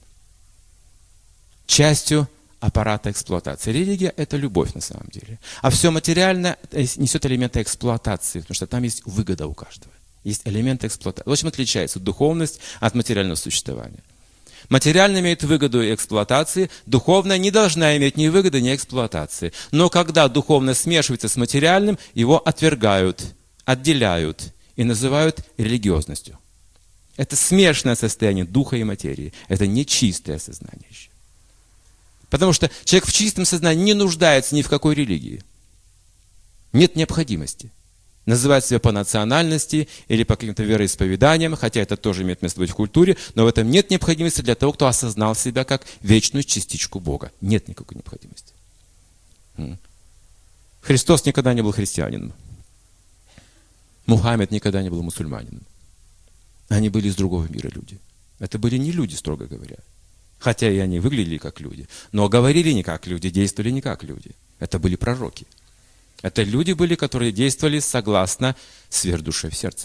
Частью аппарата эксплуатации. Религия – это любовь на самом деле. А все материальное несет элементы эксплуатации, потому что там есть выгода у каждого. Есть элементы эксплуатации. Вот чем отличается духовность от материального существования. Материально имеет выгоду и эксплуатации, духовная не должна иметь ни выгоды, ни эксплуатации. Но когда духовное смешивается с материальным, его отвергают, отделяют и называют религиозностью. Это смешанное состояние духа и материи. Это нечистое сознание еще. Потому что человек в чистом сознании не нуждается ни в какой религии. Нет необходимости называть себя по национальности или по каким-то вероисповеданиям, хотя это тоже имеет место быть в культуре, но в этом нет необходимости для того, кто осознал себя как вечную частичку Бога. Нет никакой необходимости. Христос никогда не был христианином. Мухаммед никогда не был мусульманином. Они были из другого мира люди. Это были не люди, строго говоря. Хотя и они выглядели как люди, но говорили не как люди, действовали не как люди. Это были пророки. Это люди были, которые действовали согласно сверхдуше в сердце.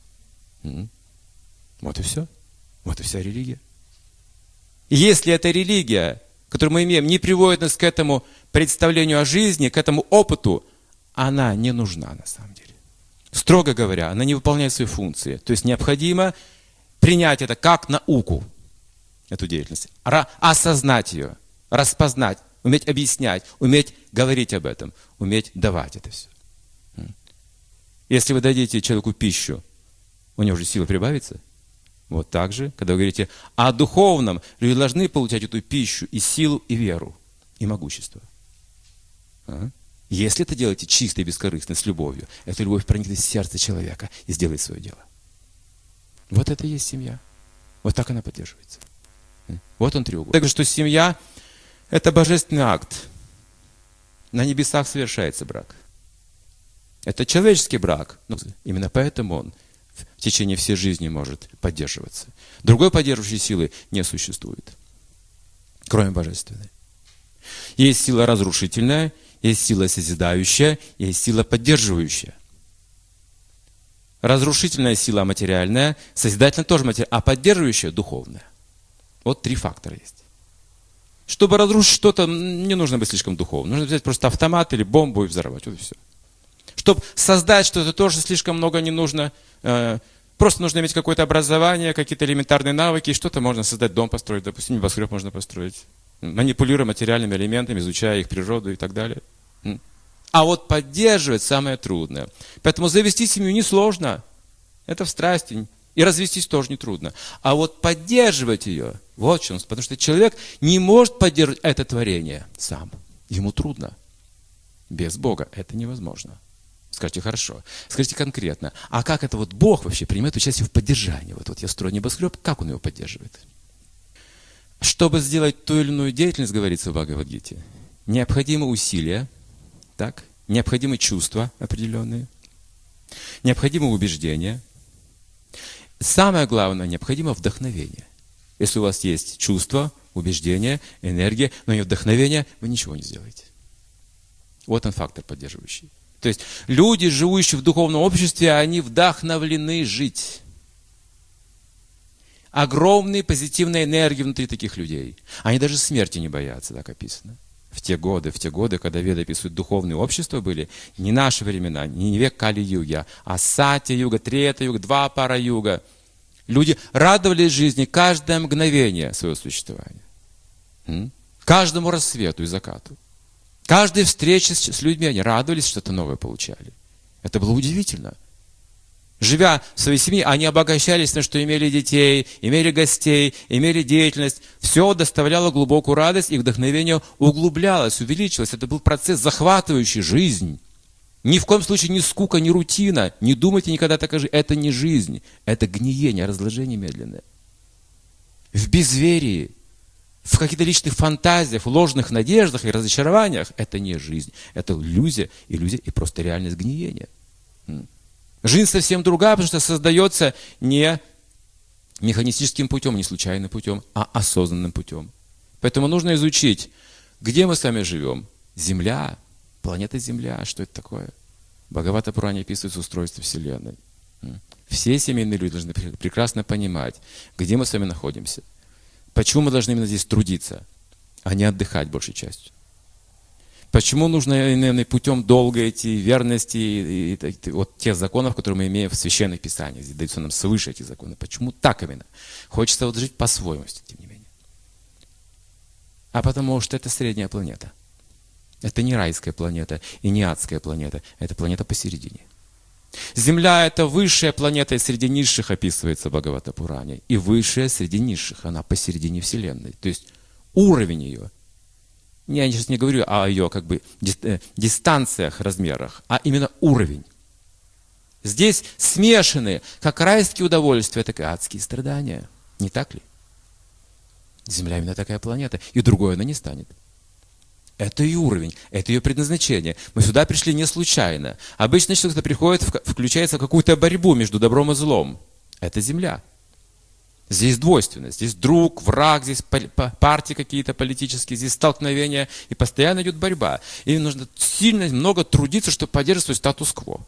Вот и все. Вот и вся религия. И если эта религия, которую мы имеем, не приводит нас к этому представлению о жизни, к этому опыту, она не нужна на самом деле. Строго говоря, она не выполняет свои функции. То есть необходимо принять это как науку, эту деятельность, осознать ее, распознать, уметь объяснять, уметь говорить об этом, уметь давать это все. Если вы дадите человеку пищу, у него же сила прибавится. Вот так же, когда вы говорите о духовном, люди должны получать эту пищу и силу, и веру, и могущество. А? Если это делаете чисто и бескорыстно, с любовью, эта любовь проникнет в сердце человека и сделает свое дело. Вот это и есть семья. Вот так она поддерживается. Вот он треугольник. Так что семья – это божественный акт. На небесах совершается брак. Это человеческий брак. Но именно поэтому он в течение всей жизни может поддерживаться. Другой поддерживающей силы не существует, кроме божественной. Есть сила разрушительная, есть сила созидающая, есть сила поддерживающая. Разрушительная сила материальная, созидательная тоже материальная, а поддерживающая духовная. Вот три фактора есть. Чтобы разрушить что-то, не нужно быть слишком духовным. Нужно взять просто автомат или бомбу и взорвать. Вот и все. Чтобы создать что-то, тоже слишком много не нужно. Просто нужно иметь какое-то образование, какие-то элементарные навыки, и что-то можно создать, дом построить, допустим, небоскреб можно построить. Манипулируя материальными элементами, изучая их природу и так далее. А вот поддерживать самое трудное. Поэтому завести семью несложно. Это в страсти. И развестись тоже нетрудно. А вот поддерживать ее, вот в чем. Потому что человек не может поддерживать это творение сам. Ему трудно. Без Бога это невозможно. Скажите, хорошо. Скажите конкретно. А как это вот Бог вообще принимает участие в поддержании? Вот, вот я строю небоскреб, как он его поддерживает? Чтобы сделать ту или иную деятельность, говорится в Бхагавад-гите, необходимы усилия, так? Необходимы чувства определенные, необходимы убеждения. Самое главное, необходимо вдохновение. Если у вас есть чувство, убеждение, энергия, но не вдохновение, вы ничего не сделаете. Вот он фактор поддерживающий. То есть люди, живущие в духовном обществе, они вдохновлены жить. Огромные позитивные энергии внутри таких людей. Они даже смерти не боятся, так описано. В те годы, в те годы, когда Веды описывают духовные общества, были не наши времена, не век Кали-юга, а Сатья-юга, Трета-юга, два пара-юга. Люди радовались жизни каждое мгновение своего существования. М? Каждому рассвету и закату. Каждой встрече с, с людьми они радовались, что-то новое получали. Это было удивительно. Живя в своей семье, они обогащались тем, что имели детей, имели гостей, имели деятельность. Все доставляло глубокую радость, и вдохновение углублялось, увеличилось. Это был процесс, захватывающий жизнь. Ни в коем случае не скука, не рутина. Не думайте никогда так же. Это не жизнь. Это гниение, разложение медленное. В безверии, в каких-то личных фантазиях, в ложных надеждах и разочарованиях это не жизнь. Это иллюзия, иллюзия и просто реальность гниения. Жизнь совсем другая, потому что создается не механистическим путем, не случайным путем, а осознанным путем. Поэтому нужно изучить, где мы с вами живем. Земля, планета Земля, что это такое? Бхагавата Пуране описывается устройство Вселенной. Все семейные люди должны прекрасно понимать, где мы с вами находимся. Почему мы должны именно здесь трудиться, а не отдыхать большей частью. Почему нужно наверное, путем долга идти, верности, и, и, и, вот тех законов, которые мы имеем в священных писаниях, здесь даются нам свыше эти законы. Почему так именно? Хочется вот жить по-своему, тем не менее. А потому что это средняя планета. Это не райская планета и не адская планета. Это планета посередине. Земля – это высшая планета, и среди низших описывается в Бхагавата-пуране. И высшая среди низших. Она посередине Вселенной. То есть уровень ее. Я сейчас не говорю о ее как бы дистанциях, размерах, а именно уровень. Здесь смешаны как райские удовольствия, так и адские страдания. Не так ли? Земля именно такая планета. И другой она не станет. Это ее уровень, это ее предназначение. Мы сюда пришли не случайно. Обычно, если кто-то приходит, включается в какую-то борьбу между добром и злом. Это Земля. Здесь двойственность, здесь друг, враг, здесь партии какие-то политические, здесь столкновения, и постоянно идет борьба. И нужно сильно, много трудиться, чтобы поддерживать свой статус-кво.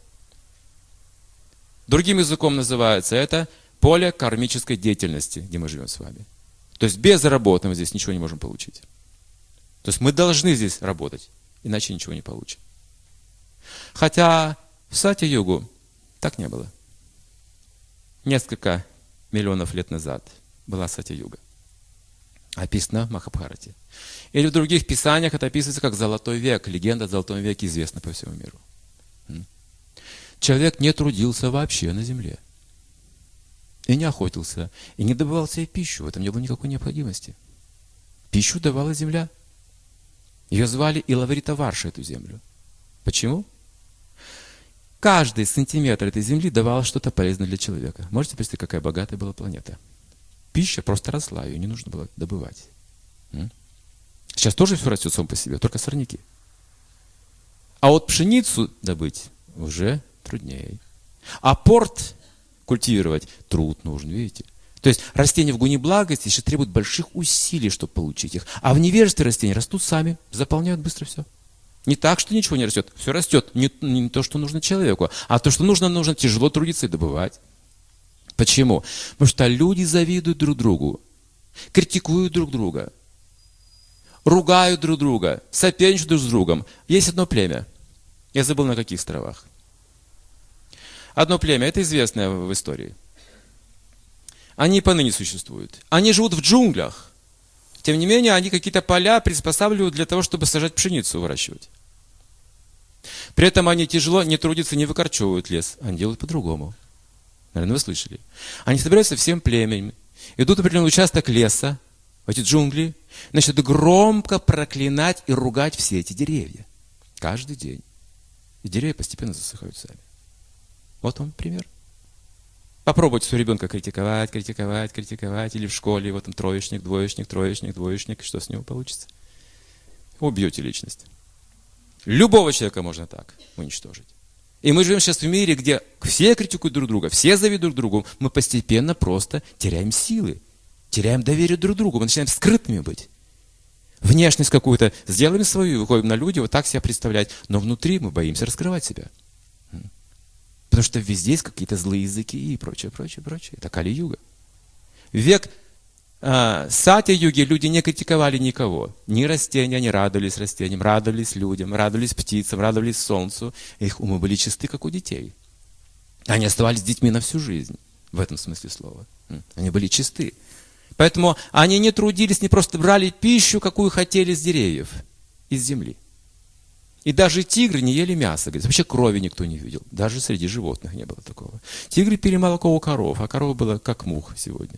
Другим языком называется это поле кармической деятельности, где мы живем с вами. То есть без работы мы здесь ничего не можем получить. То есть мы должны здесь работать, иначе ничего не получим. Хотя в Сатья-югу так не было. Несколько миллионов лет назад была Сатья-юга. Описано в Махабхарате. Или в других писаниях это описывается как Золотой век. Легенда о Золотом веке известна по всему миру. Человек не трудился вообще на земле. И не охотился, и не добывал себе пищу. В этом не было никакой необходимости. Пищу давала земля. Ее звали Илаваритаварша, эту землю. Почему? Каждый сантиметр этой земли давал что-то полезное для человека. Можете представить, какая богатая была планета? Пища просто росла, ее не нужно было добывать. Сейчас тоже все растет сам по себе, только сорняки. А вот пшеницу добыть уже труднее. А порт культивировать труд нужен, видите? То есть растения в гуне благости еще требуют больших усилий, чтобы получить их. А в невежестве растения растут сами, заполняют быстро все. Не так, что ничего не растет. Все растет. Не, не то, что нужно человеку, а то, что нужно, нужно тяжело трудиться и добывать. Почему? Потому что люди завидуют друг другу, критикуют друг друга, ругают друг друга, соперничают друг с другом. Есть одно племя. Я забыл, на каких островах. Одно племя, это известное в истории. Они и поныне существуют. Они живут в джунглях. Тем не менее, они какие-то поля приспосабливают для того, чтобы сажать пшеницу, выращивать. При этом они тяжело не трудятся, не выкорчевывают лес. Они делают по-другому. Наверное, вы слышали. Они собираются всем племенем, идут в определенный участок леса, в эти джунгли, начинают громко проклинать и ругать все эти деревья. Каждый день. И деревья постепенно засыхают сами. Вот вам пример. Попробуйте своего ребенка критиковать, критиковать, критиковать. Или в школе, вот там троечник, двоечник, троечник, двоечник. И что с него получится? Убьете личность. Любого человека можно так уничтожить. И мы живем сейчас в мире, где все критикуют друг друга, все завидуют друг другу. Мы постепенно просто теряем силы, теряем доверие друг к другу. Мы начинаем скрытными быть. Внешность какую-то сделаем свою, выходим на люди, вот так себя представлять. Но внутри мы боимся раскрывать себя. Потому что везде есть какие-то злые языки и прочее, прочее, прочее. Это Кали-юга. В век э, Сатья-юги люди не критиковали никого. Ни растения, они радовались растениям, радовались людям, радовались птицам, радовались солнцу. Их умы были чисты, как у детей. Они оставались детьми на всю жизнь. В этом смысле слова. Они были чисты. Поэтому они не трудились, не просто брали пищу, какую хотели с деревьев, из земли. И даже тигры не ели мясо. Говорит, вообще крови никто не видел. Даже среди животных не было такого. Тигры пили молоко у коров, а корова была как мух сегодня.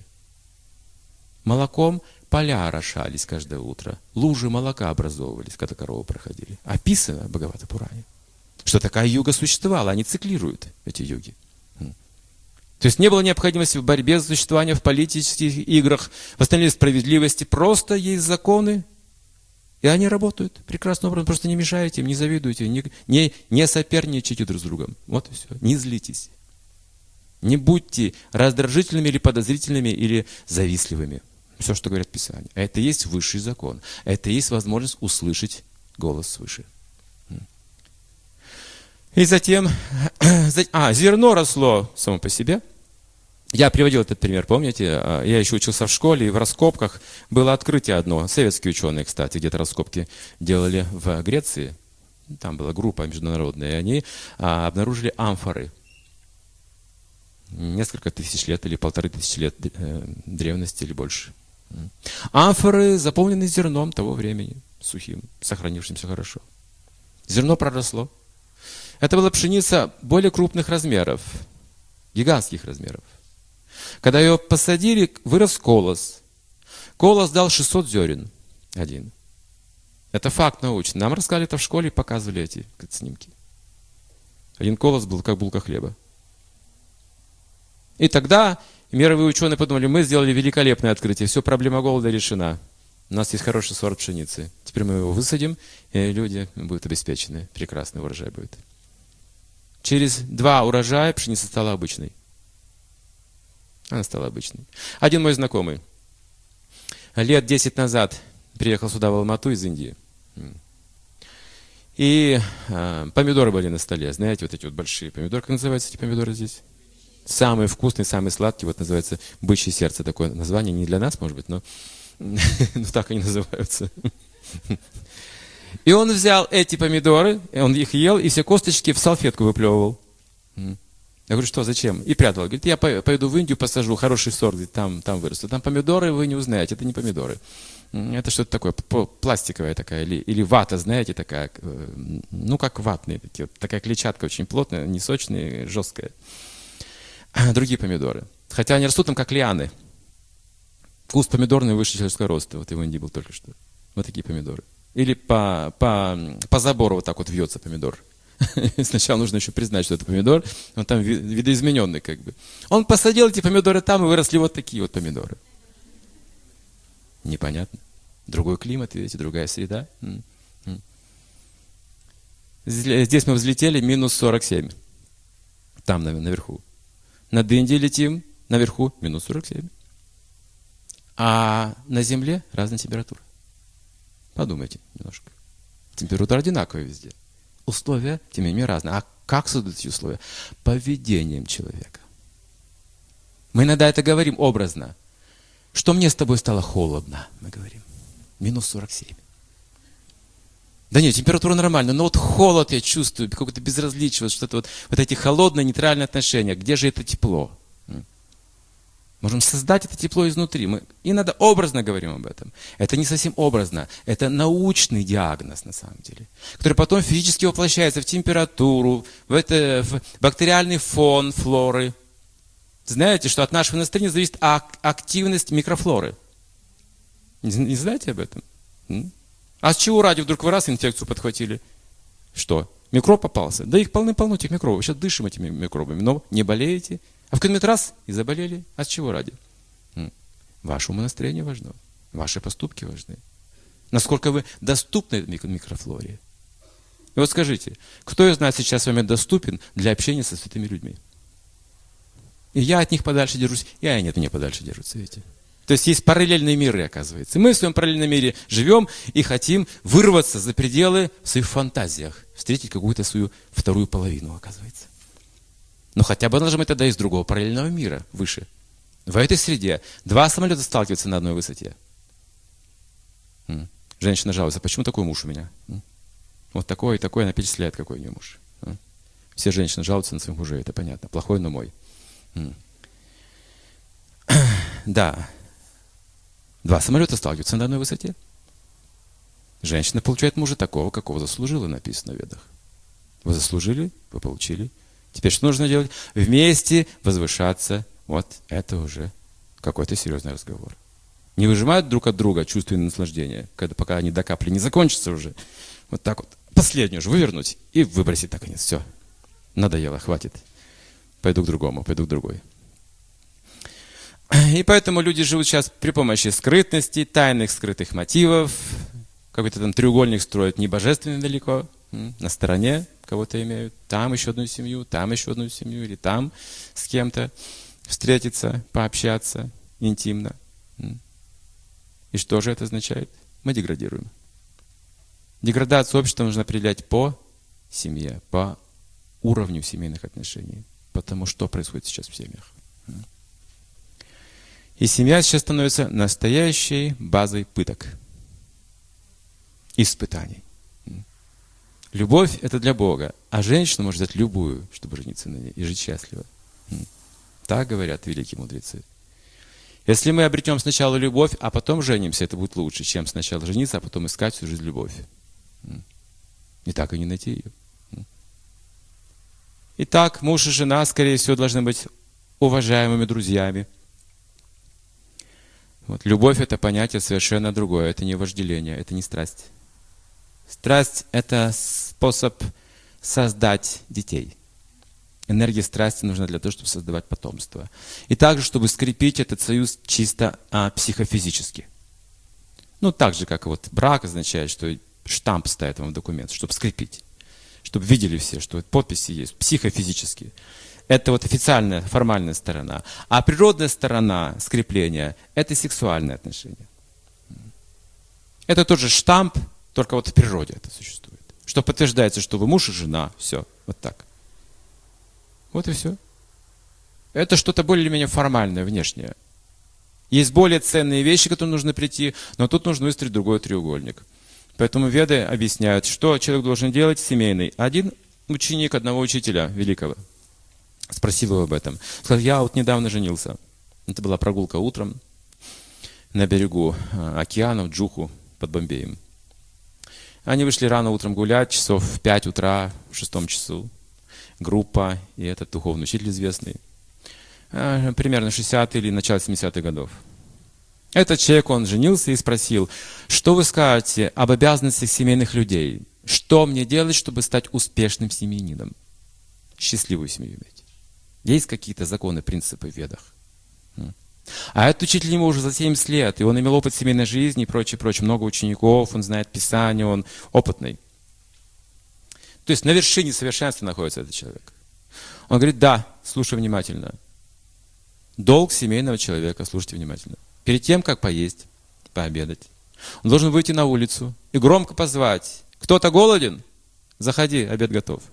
Молоком поля орошались каждое утро. Лужи молока образовывались, когда коровы проходили. Описано в Бхагавата-пуране, что такая юга существовала. Они циклируют, эти юги. То есть не было необходимости в борьбе за существование в политических играх, в восстановлении справедливости. Просто есть законы, и они работают прекрасным образом. Просто не мешайте им, не завидуйте, не, не, не соперничайте друг с другом. Вот и все. Не злитесь. Не будьте раздражительными или подозрительными, или завистливыми. Все, что говорят Писания. Это и есть высший закон. Это и есть возможность услышать голос свыше. И затем, а, зерно росло само по себе. Я приводил этот пример, помните? Я еще учился в школе, и в раскопках было открытие одно. Советские ученые, кстати, где-то раскопки делали в Греции. Там была группа международная, и они а, обнаружили амфоры. Несколько тысяч лет или полторы тысячи лет древности или больше. Амфоры заполнены зерном того времени, сухим, сохранившимся хорошо. Зерно проросло. Это была пшеница более крупных размеров, гигантских размеров. Когда ее посадили, вырос колос. Колос дал шестьсот зерен один. Это факт научный. Нам рассказали это в школе и показывали эти снимки. Один колос был как булка хлеба. И тогда мировые ученые подумали, мы сделали великолепное открытие, все, проблема голода решена. У нас есть хороший сорт пшеницы. Теперь мы его высадим, и люди будут обеспечены. Прекрасный урожай будет. Через два урожая пшеница стала обычной. Она стала обычной. Один мой знакомый лет десять назад приехал сюда в Алмату из Индии. И э, помидоры были на столе. Знаете, вот эти вот большие помидоры. Как называются эти помидоры здесь? Самые вкусные, самые сладкие. Вот называется бычье сердце. Такое название не для нас, может быть, но так они называются. И он взял эти помидоры, он их ел, и все косточки в салфетку выплевывал. Я говорю, что, зачем? И прятал. Говорит, я пойду в Индию, посажу хороший сорт, говорит, там, там вырастут. Там помидоры вы не узнаете, это не помидоры. Это что-то такое, пластиковая такая, или, или вата, знаете, такая, ну, как ватные такие. Такая клетчатка очень плотная, не сочная, жесткая. Другие помидоры. Хотя они растут там, как лианы. Куст помидорный выше человеческого роста. Вот и в Индии был только что. Вот такие помидоры. Или по, по, по забору вот так вот вьется помидор. Сначала нужно еще признать, что это помидор. Он там видоизмененный как бы. Он посадил эти помидоры там, и выросли вот такие вот помидоры. Непонятно. Другой климат, видите, другая среда. Здесь мы взлетели минус сорок семь. Там наверху. Над Индией летим, наверху минус сорок семь. А на Земле разная температура. Подумайте немножко. Температура одинаковая везде. Условия, тем не менее, разные. А как создают эти условия? Поведением человека. Мы иногда это говорим образно. Что мне с тобой стало холодно, мы говорим. Минус сорок семь. Да нет, температура нормальная, но вот холод я чувствую, какое-то безразличие, что-то вот, вот эти холодные, нейтральные отношения. Где же это тепло? Можем создать это тепло изнутри. Мы иногда образно говорим об этом. Это не совсем образно. Это научный диагноз, на самом деле. Который потом физически воплощается в температуру, в, это, в бактериальный фон флоры. Знаете, что от нашего настроения зависит активность микрофлоры? Не, не знаете об этом? А с чего ради вдруг вы раз инфекцию подхватили? Что? Микроб попался? Да их полны-полно этих микробов. Сейчас дышим этими микробами, но не болеете. А в какой-нибудь раз и заболели. А с чего ради? Ваше умонастроение важно. Ваши поступки важны. Насколько вы доступны микрофлоре. И вот скажите, кто из нас сейчас с вами доступен для общения со святыми людьми? И я от них подальше держусь, и они от меня подальше держатся, видите? То есть есть параллельные миры, оказывается. Мы в своем параллельном мире живем и хотим вырваться за пределы в своих фантазиях, встретить какую-то свою вторую половину, оказывается. Но хотя бы должны мы тогда из другого параллельного мира, выше. В этой среде два самолета сталкиваются на одной высоте. Женщина жалуется, почему такой муж у меня? Вот такой и такой, она перечисляет, какой у нее муж. Все женщины жалуются на своих мужей, это понятно. Плохой, но мой. Да. Два самолета сталкиваются на одной высоте. Женщина получает мужа такого, какого заслужила, написано в Ведах. Вы заслужили, вы получили. Теперь что нужно делать? Вместе возвышаться. Вот это уже какой-то серьезный разговор. Не выжимают друг от друга чувственное наслаждение, когда, пока они до капли не закончатся уже. Вот так вот. Последнюю же вывернуть и выбросить наконец. Все. Надоело, хватит. Пойду к другому, пойду к другой. И поэтому люди живут сейчас при помощи скрытности, тайных скрытых мотивов. Какой-то там треугольник строят не божественно далеко, на стороне кого-то имеют. Там еще одну семью, там еще одну семью, или там с кем-то встретиться, пообщаться интимно. И что же это означает? Мы деградируем. Деградацию общества нужно определять по семье, по уровню семейных отношений. Потому что происходит сейчас в семьях. И семья сейчас становится настоящей базой пыток, испытаний. Любовь – это для Бога, а женщина может дать любую, чтобы жениться на ней и жить счастливо. Так говорят великие мудрецы. Если мы обретем сначала любовь, а потом женимся, это будет лучше, чем сначала жениться, а потом искать всю жизнь любовь. И так и не найти ее. Итак, муж и жена, скорее всего, должны быть уважаемыми друзьями. Вот. Любовь – это понятие совершенно другое. Это не вожделение, это не страсть. Страсть – это способ создать детей. Энергия страсти нужна для того, чтобы создавать потомство. И также, чтобы скрепить этот союз чисто а, психофизически. Ну, так же, как вот брак означает, что штамп ставит вам в документ, чтобы скрепить. Чтобы видели все, что подписи есть, психофизически. Это вот официальная, формальная сторона. А природная сторона скрепления – это сексуальные отношения. Это тоже штамп, только вот в природе это существует. Что подтверждается, что вы муж и жена. Все, вот так. Вот и все. Это что-то более-менее формальное, внешнее. Есть более ценные вещи, к которым нужно прийти, но тут нужно выстроить другой треугольник. Поэтому веды объясняют, что человек должен делать семейный. Один ученик одного учителя великого спросил его об этом. Сказал, я вот недавно женился. Это была прогулка утром на берегу океана в Джуху под Бомбеем. Они вышли рано утром гулять, часов в пять утра, в шестом часу. Группа и этот духовный учитель известный. Примерно шестидесятые или начало семидесятых годов. Этот человек, он женился и спросил, что вы скажете об обязанностях семейных людей? Что мне делать, чтобы стать успешным семьянином? Счастливую семью иметь. Есть какие-то законы, принципы в ведах? А этот учитель ему уже за семьдесят лет, и он имел опыт семейной жизни и прочее, прочее. Много учеников, он знает Писание, он опытный. То есть на вершине совершенства находится этот человек. Он говорит, да, слушай внимательно. Долг семейного человека, слушайте внимательно. Перед тем, как поесть, пообедать, он должен выйти на улицу и громко позвать. Кто-то голоден? Заходи, обед готов.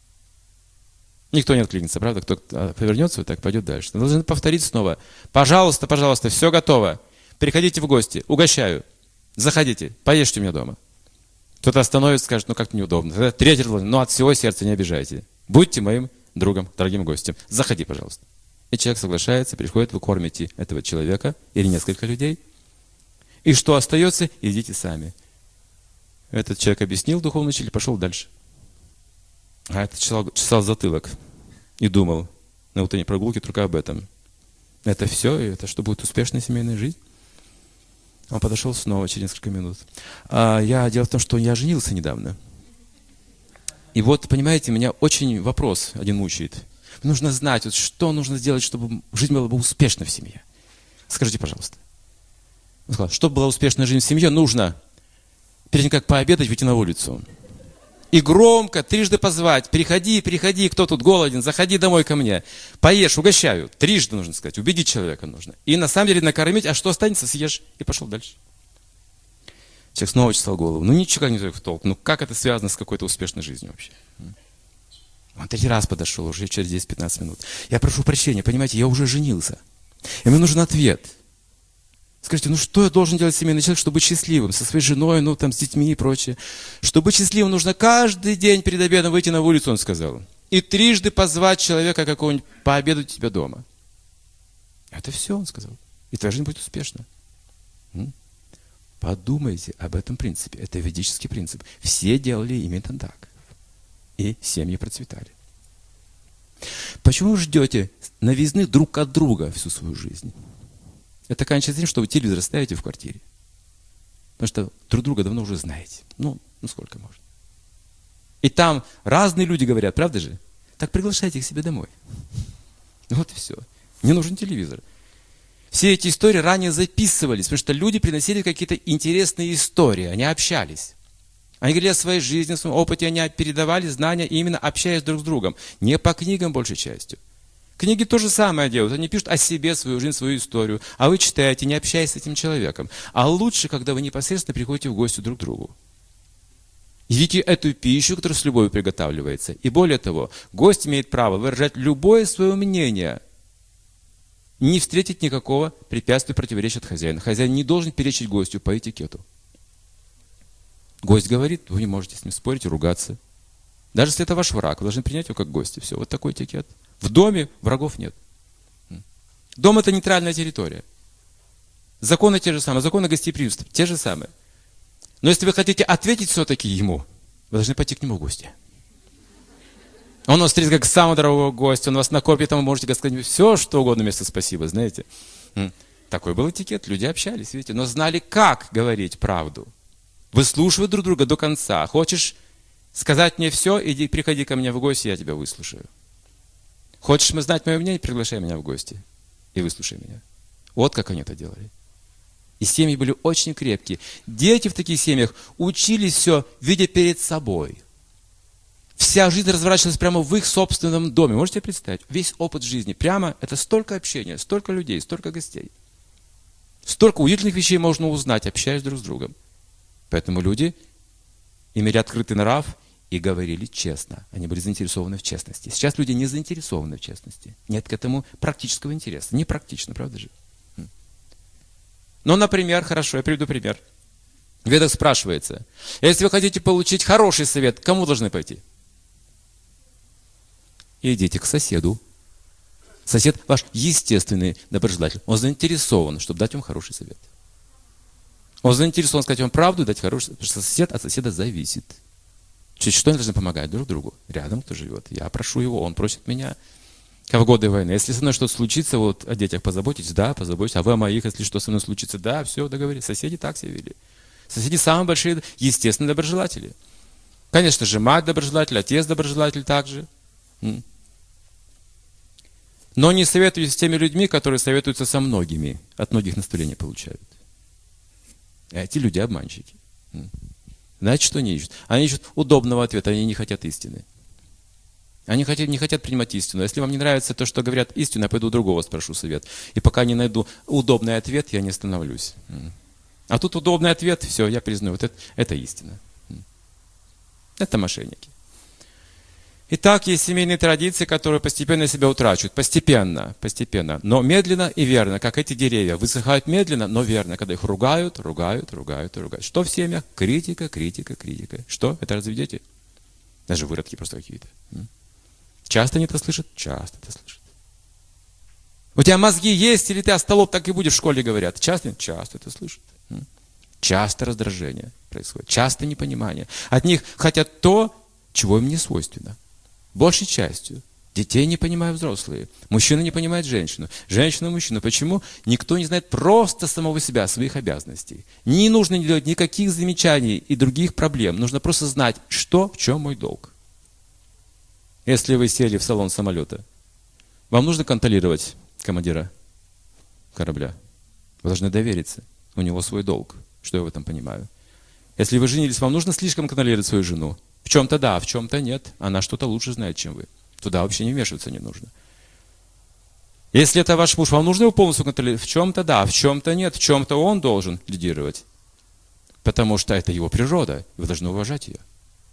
Никто не откликнется, правда? Кто повернется, вот так пойдет дальше. Он должен повторить снова. Пожалуйста, пожалуйста, все готово. Приходите в гости, угощаю. Заходите, поешьте у меня дома. Кто-то остановится, скажет, ну как-то неудобно. Тогда третий раз, ну от всего сердца не обижайте. Будьте моим другом, дорогим гостем. Заходи, пожалуйста. И человек соглашается, приходит, вы кормите этого человека или несколько людей. И что остается, идите сами. Этот человек объяснил, духовный учитель, пошел дальше. А этот чесал, чесал затылок и думал на утренней прогулке только об этом. Это все, и это что, будет успешная семейная жизнь? Он подошел снова через несколько минут. А я, дело в том, что я женился недавно. И вот, понимаете, меня очень вопрос один мучает. Нужно знать, вот, что нужно сделать, чтобы жизнь была бы успешна в семье. Скажите, пожалуйста. Он сказал, чтобы была успешная жизнь в семье, нужно перед тем, как пообедать, выйти на улицу. И громко трижды позвать. Приходи, приходи, кто тут голоден, заходи домой ко мне. Поешь, угощаю. Трижды нужно сказать, убедить человека нужно. И на самом деле накормить, а что останется, съешь. И пошел дальше. Человек снова чесал голову. Ну ничего не в толк. Ну как это связано с какой-то успешной жизнью вообще? Он третий раз подошел, уже через десять-пятнадцать минут. Я прошу прощения, понимаете, я уже женился. И мне нужен ответ. Скажите, ну что я должен делать семейный человек, чтобы быть счастливым? Со своей женой, ну там с детьми и прочее. Чтобы быть счастливым, нужно каждый день перед обедом выйти на улицу, он сказал. И трижды позвать человека какого-нибудь пообедать у тебя дома. Это все, он сказал. И твоя жизнь будет успешна. М? Подумайте об этом принципе. Это ведический принцип. Все делали именно так. И семьи процветали. Почему вы ждете новизны друг от друга всю свою жизнь? Это кончается тем, что вы телевизор ставите в квартире. Потому что друг друга давно уже знаете. Ну, ну сколько можно. И там разные люди говорят, правда же? Так приглашайте их себе домой. Вот и все. Не нужен телевизор. Все эти истории ранее записывались, потому что люди приносили какие-то интересные истории, они общались. Они говорили о своей жизни, о своем опыте, они передавали знания, именно общаясь друг с другом. Не по книгам большей частью. Книги то же самое делают. Они пишут о себе, свою жизнь, свою историю. А вы читаете, не общаясь с этим человеком. А лучше, когда вы непосредственно приходите в гости друг к другу. Едите эту пищу, которая с любовью приготавливается. И более того, гость имеет право выражать любое свое мнение. Не встретить никакого препятствия, противоречия от хозяина. Хозяин не должен перечить гостю по этикету. Гость говорит, вы не можете с ним спорить и ругаться. Даже если это ваш враг, вы должны принять его как гостя. Все, вот такой этикет. В доме врагов нет. Дом – это нейтральная территория. Законы те же самые, законы гостеприимства те же самые. Но если вы хотите ответить все-таки ему, вы должны пойти к нему в гости. Он вас встретит как самого дорогого гостя, он вас накормит, там вы можете сказать все, что угодно вместо спасибо, знаете. Такой был этикет, люди общались, видите, но знали, как говорить правду. Выслушивать друг друга до конца. Хочешь сказать мне все, иди, приходи ко мне в гости, я тебя выслушаю. Хочешь знать мое мнение, приглашай меня в гости и выслушай меня. Вот как они это делали. И семьи были очень крепкие. Дети в таких семьях учились все, видя перед собой. Вся жизнь разворачивалась прямо в их собственном доме. Можете представить? Весь опыт жизни. Прямо это столько общения, столько людей, столько гостей. Столько удивительных вещей можно узнать, общаясь друг с другом. Поэтому люди имели открытый нрав и говорили честно. Они были заинтересованы в честности. Сейчас люди не заинтересованы в честности. Нет к этому практического интереса. Непрактично, правда же? Ну, например, хорошо, я приведу пример. В Ведах спрашивается, если вы хотите получить хороший совет, к кому должны пойти? Идите к соседу. Сосед ваш естественный доброжелатель. Он заинтересован, чтобы дать вам хороший совет. Он заинтересован сказать вам правду и дать хороший совет. Потому что сосед от соседа зависит. Чуть что они должны помогать друг другу. Рядом кто живет. Я прошу его, он просит меня. Как в годы войны. Если со мной что-то случится, вот о детях позаботитесь, да, позаботьтесь. А вы о моих, если что со мной случится, да, все, договорились. Соседи так себя вели. Соседи самые большие, естественные доброжелатели. Конечно же, мать доброжелатель, отец доброжелатель также. Но не советуюсь с теми людьми, которые советуются со многими. От многих наставления получают. Эти люди обманщики. Знаете, что они ищут? Они ищут удобного ответа, они не хотят истины. Они хотят, не хотят принимать истину. Если вам не нравится то, что говорят истину, я пойду у другого спрошу совет. И пока не найду удобный ответ, я не остановлюсь. А тут удобный ответ, все, я признаю, вот это, это истина. Это мошенники. Итак, есть семейные традиции, которые постепенно себя утрачивают. Постепенно, постепенно. Но медленно и верно, как эти деревья. Высыхают медленно, но верно. Когда их ругают, ругают, ругают и ругают. Что в семьях? Критика, критика, критика. Что? Это разве дети? Даже выродки просто какие-то. Часто они это слышат? Часто это слышат. У тебя мозги есть, или ты остолоп, так и будешь в школе, говорят. Часто? Часто это слышат. Часто раздражение происходит. Часто непонимание. От них хотят то, чего им не свойственно. Большей частью. Детей не понимают взрослые. Мужчина не понимает женщину. Женщина мужчину. Почему? Никто не знает просто самого себя, своих обязанностей. Не нужно делать никаких замечаний и других проблем. Нужно просто знать, что, в чем мой долг. Если вы сели в салон самолета, вам нужно контролировать командира корабля. Вы должны довериться. У него свой долг. Что я в этом понимаю? Если вы женились, вам нужно слишком контролировать свою жену. В чем-то да, в чем-то нет. Она что-то лучше знает, чем вы. Туда вообще не вмешиваться не нужно. Если это ваш муж, вам нужно его полностью контролировать. В чем-то да, в чем-то нет. В чем-то он должен лидировать. Потому что это его природа. Вы должны уважать ее.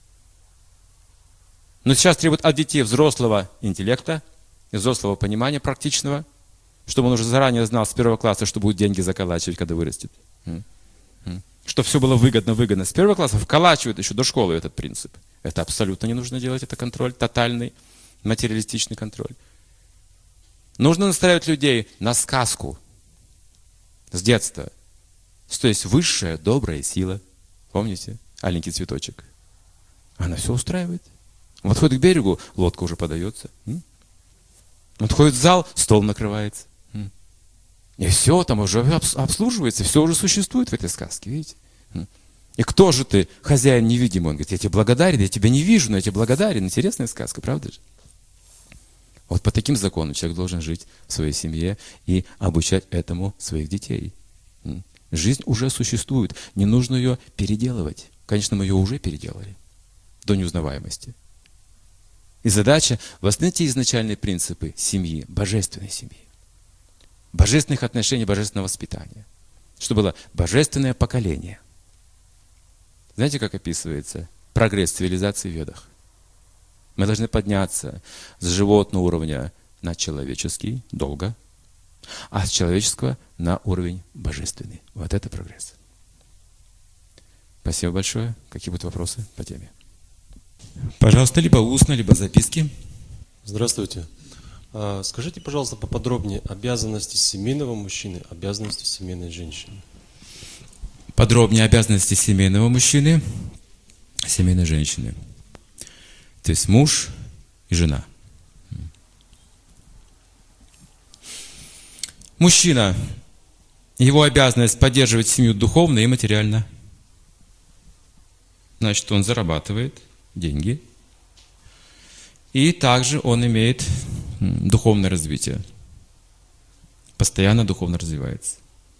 Но сейчас требует от детей взрослого интеллекта, взрослого понимания практичного, чтобы он уже заранее знал с первого класса, что будет деньги заколачивать, когда вырастет. Чтобы все было выгодно, выгодно. С первого класса вколачивают еще до школы этот принцип. Это абсолютно не нужно делать, это контроль, тотальный, материалистичный контроль. Нужно настраивать людей на сказку с детства. То есть высшая добрая сила. Помните? Аленький цветочек. Она все устраивает. Он подходит к берегу, лодка уже подается. Он подходит в зал, стол накрывается. И все там уже обслуживается, все уже существует в этой сказке, видите? И кто же ты, хозяин невидимый? Он говорит, я тебе благодарен, я тебя не вижу, но я тебе благодарен. Интересная сказка, правда же? Вот по таким законам человек должен жить в своей семье и обучать этому своих детей. Жизнь уже существует, не нужно ее переделывать. Конечно, мы ее уже переделали до неузнаваемости. И задача восстановить те изначальные принципы семьи, божественной семьи. Божественных отношений, божественного воспитания. Чтобы было божественное поколение. Знаете, как описывается прогресс цивилизации в Ведах? Мы должны подняться с животного уровня на человеческий, долго, а с человеческого на уровень божественный. Вот это прогресс. Спасибо большое. Какие будут вопросы по теме? Пожалуйста, либо устно, либо записки. Здравствуйте. А, скажите, пожалуйста, поподробнее обязанности семейного мужчины, обязанности семейной женщины. Подробнее обязанности семейного мужчины, семейной женщины. То есть муж и жена. Мужчина, его обязанность поддерживать семью духовно и материально. Значит, он зарабатывает деньги. И также он имеет духовное развитие. Постоянно духовно развивается.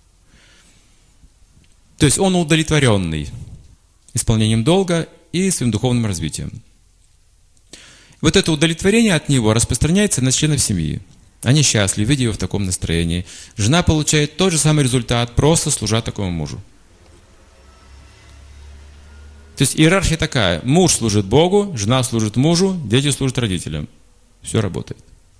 То есть он удовлетворенный исполнением долга и своим духовным развитием. Вот это удовлетворение от него распространяется на членов семьи. Они счастливы, видя его в таком настроении. Жена получает тот же самый результат, просто служа такому мужу. То есть иерархия такая. Муж служит Богу, жена служит мужу, дети служат родителям. Все работает.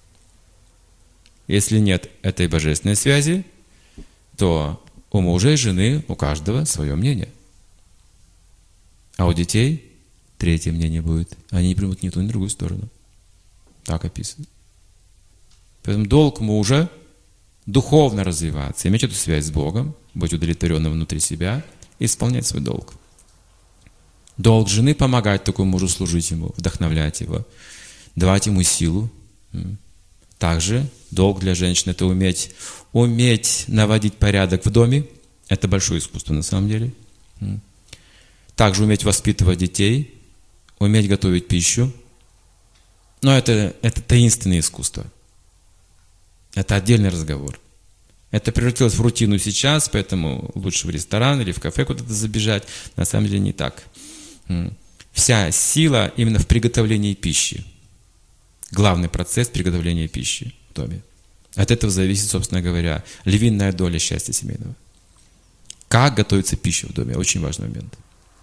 Если нет этой божественной связи, то у мужа и жены, у каждого свое мнение. А у детей третье мнение будет. Они не примут ни ту, ни другую сторону. Так описано. Поэтому долг мужа духовно развиваться, иметь эту связь с Богом, быть удовлетворенным внутри себя и исполнять свой долг. Долг жены помогать такому мужу, служить ему, вдохновлять его, давать ему силу. Также долг для женщины – это уметь, уметь наводить порядок в доме. Это большое искусство на самом деле. Также уметь воспитывать детей, уметь готовить пищу. Но это, это таинственное искусство. Это отдельный разговор. Это превратилось в рутину сейчас, поэтому лучше в ресторан или в кафе куда-то забежать. На самом деле не так. Вся сила именно в приготовлении пищи. Главный процесс приготовления пищи в доме. От этого зависит, собственно говоря, львиная доля счастья семейного. Как готовится пища в доме? Очень важный момент.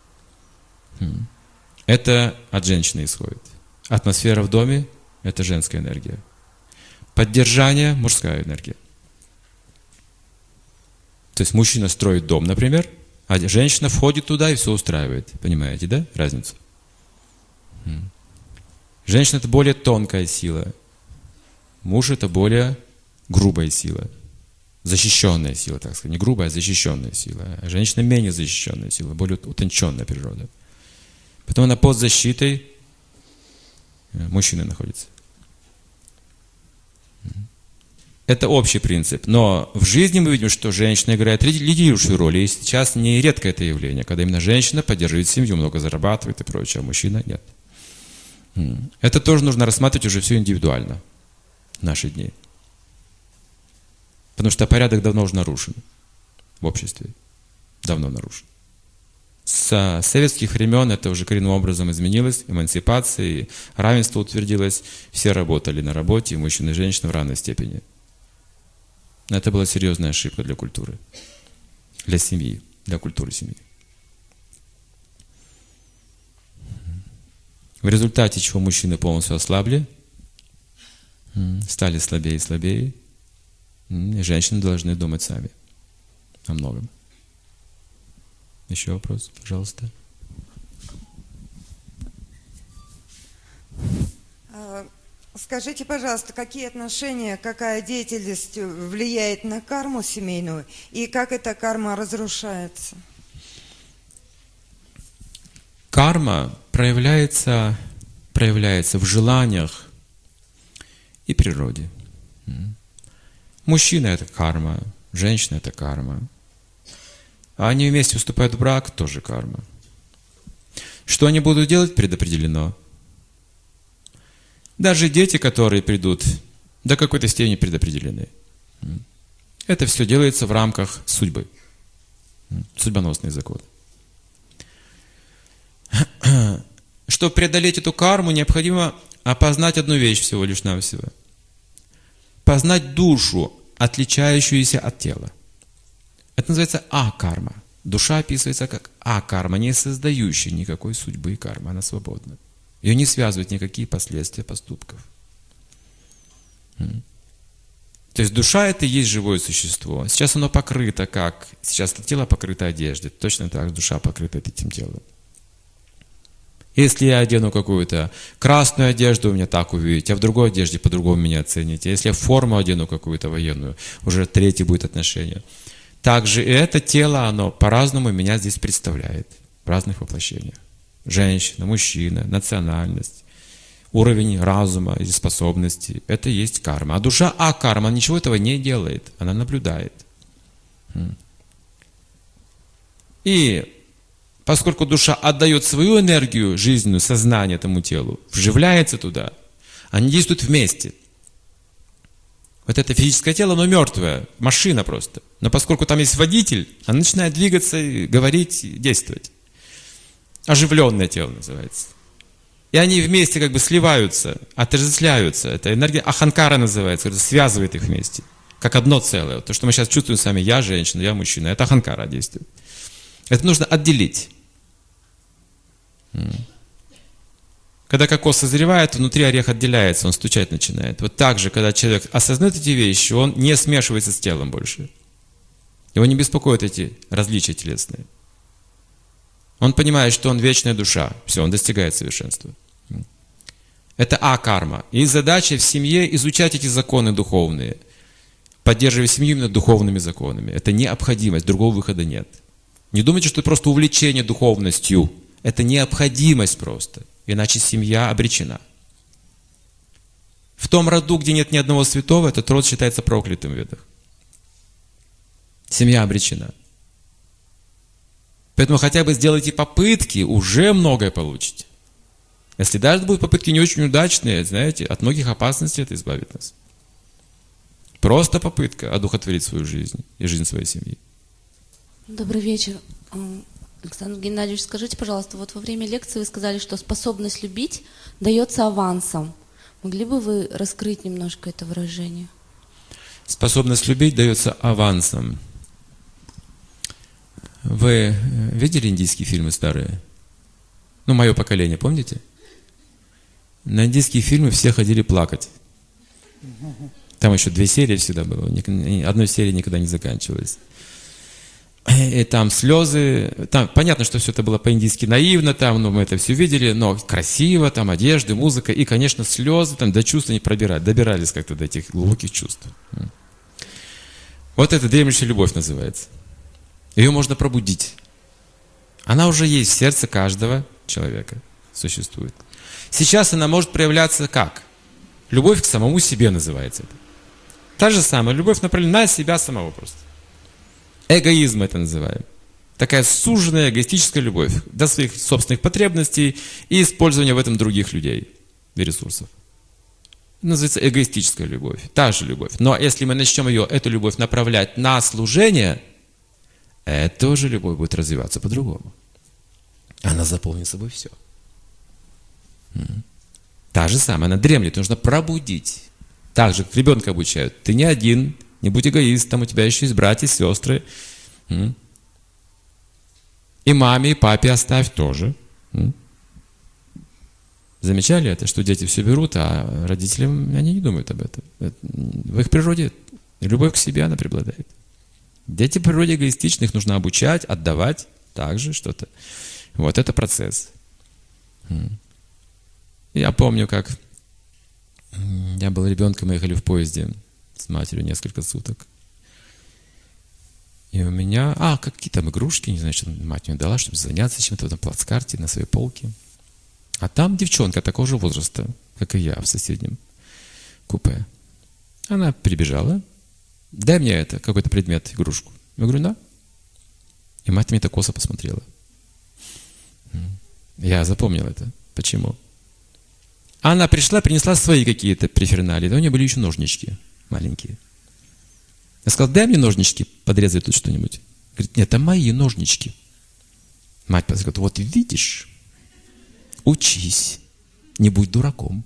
Это от женщины исходит. Атмосфера в доме – это женская энергия. Поддержание – мужская энергия. То есть мужчина строит дом, например, а женщина входит туда и все устраивает. Понимаете, да, разницу? Женщина – это более тонкая сила. Муж – это более грубая сила. Защищенная сила, так сказать. Не грубая, а защищенная сила. А женщина менее защищенная сила, более утонченная природа. Потом она под защитой мужчины находится. Это общий принцип. Но в жизни мы видим, что женщина играет лидирующую роль. И сейчас не редко это явление, когда именно женщина поддерживает семью, много зарабатывает и прочее, а мужчина нет. Это тоже нужно рассматривать уже все индивидуально в наши дни. Потому что порядок давно уже нарушен в обществе. Давно нарушен. С советских времен это уже коренным образом изменилось. Эмансипация, равенство утвердилось. Все работали на работе, и мужчины и женщины в равной степени. Это была серьезная ошибка для культуры. Для семьи, для культуры семьи. В результате чего мужчины полностью ослабли, стали слабее и слабее, и женщины должны думать сами о многом. Еще вопрос, пожалуйста. Скажите, пожалуйста, какие отношения, какая деятельность влияет на карму семейную и как эта карма разрушается? Карма проявляется, проявляется в желаниях и природе. Мужчина – это карма, женщина – это карма. А они вместе вступают в брак – тоже карма. Что они будут делать, предопределено. Даже дети, которые придут, до какой-то степени предопределены. Это все делается в рамках судьбы. Судьбоносный закон. Чтобы преодолеть эту карму, необходимо опознать одну вещь всего лишь навсего. Познать душу, отличающуюся от тела. Это называется а-карма. Душа описывается как а-карма, не создающая никакой судьбы и кармы. Она свободна. Ее не связывают никакие последствия поступков. То есть душа – это и есть живое существо. Сейчас оно покрыто как? Сейчас это тело покрыто одеждой. Точно так же душа покрыта этим телом. Если я одену какую-то красную одежду, вы меня так увидите, а в другой одежде по-другому меня оцените. Если я форму одену какую-то военную, уже третье будет отношение. Также и это тело, оно по-разному меня здесь представляет. В разных воплощениях. Женщина, мужчина, национальность, уровень разума и способностей. Это и есть карма. А душа, а карма, ничего этого не делает. Она наблюдает. И поскольку душа отдает свою энергию жизненную, сознание этому телу, вживляется туда, они действуют вместе. Вот это физическое тело, оно мертвое, машина просто. Но поскольку там есть водитель, оно начинает двигаться, говорить, действовать. Оживленное тело называется. И они вместе как бы сливаются, отождествляются. Это энергия аханкара называется, это связывает их вместе. Как одно целое. То, что мы сейчас чувствуем с вами, я женщина, я мужчина, это аханкара действует. Это нужно отделить. Когда кокос созревает, внутри орех отделяется, он стучать начинает. Вот так же, когда человек осознает эти вещи, он не смешивается с телом больше. Его не беспокоят эти различия телесные. Он понимает, что он вечная душа. Все, он достигает совершенства. Это а-карма. И задача в семье изучать эти законы духовные, поддерживая семью именно духовными законами. Это необходимость, другого выхода нет. Не думайте, что это просто увлечение духовностью. Это необходимость просто. Иначе семья обречена. В том роду, где нет ни одного святого, этот род считается проклятым в ведах. Семья обречена. Поэтому хотя бы сделайте попытки, уже многое получите. Если даже будут попытки не очень удачные, знаете, от многих опасностей это избавит нас. Просто попытка одухотворить свою жизнь и жизнь своей семьи. Добрый вечер. Александр Геннадьевич, скажите, пожалуйста, вот во время лекции вы сказали, что способность любить дается авансом. Могли бы вы раскрыть немножко это выражение? Способность любить дается авансом. Вы видели индийские фильмы старые? Ну, мое поколение, помните? На индийские фильмы все ходили плакать. Там еще две серии всегда было. Одной серии никогда не заканчивалась. И там слезы. Там, понятно, что все это было по-индийски наивно, там, ну, мы это все видели, но красиво, там одежды, музыка. И, конечно, слезы там до чувств не пробирали. Добирались как-то до этих глубоких чувств. Вот это дремлющая любовь называется. Ее можно пробудить. Она уже есть в сердце каждого человека. Существует. Сейчас она может проявляться как? Любовь к самому себе называется это. Та же самая любовь направлена на себя самого просто. Эгоизм это называем. Такая суженная эгоистическая любовь до своих собственных потребностей и использования в этом других людей и ресурсов. Называется эгоистическая любовь. Та же любовь. Но если мы начнем ее, эту любовь направлять на служение, эта уже любовь будет развиваться по-другому. Она заполнит собой все. Та же самая, она дремлет, нужно пробудить. Так же, как ребенка обучают. Ты не один, не будь эгоистом, у тебя еще есть братья, сестры. И маме, и папе оставь тоже. Замечали это, что дети все берут, а родителям они не думают об этом. В их природе любовь к себе, она преобладает. Дети в природе эгоистичны, их нужно обучать, отдавать, также что-то. Вот это процесс. Я помню, как я был ребенком, мы ехали в поезде с матерью несколько суток. И у меня, а, какие там игрушки, не знаю, что мать мне дала, чтобы заняться чем-то в этом плацкарте на своей полке. А там девчонка такого же возраста, как и я, в соседнем купе. Она прибежала, дай мне это, какой-то предмет, игрушку. Я говорю, да. И мать мне так косо посмотрела. Я запомнил это. Почему? Она пришла, принесла свои какие-то префернали. Да у нее были еще ножнички маленькие. Я сказал, дай мне ножнички, подрезать тут что-нибудь. Говорит, нет, это мои ножнички. Мать говорит, вот видишь, учись, не будь дураком.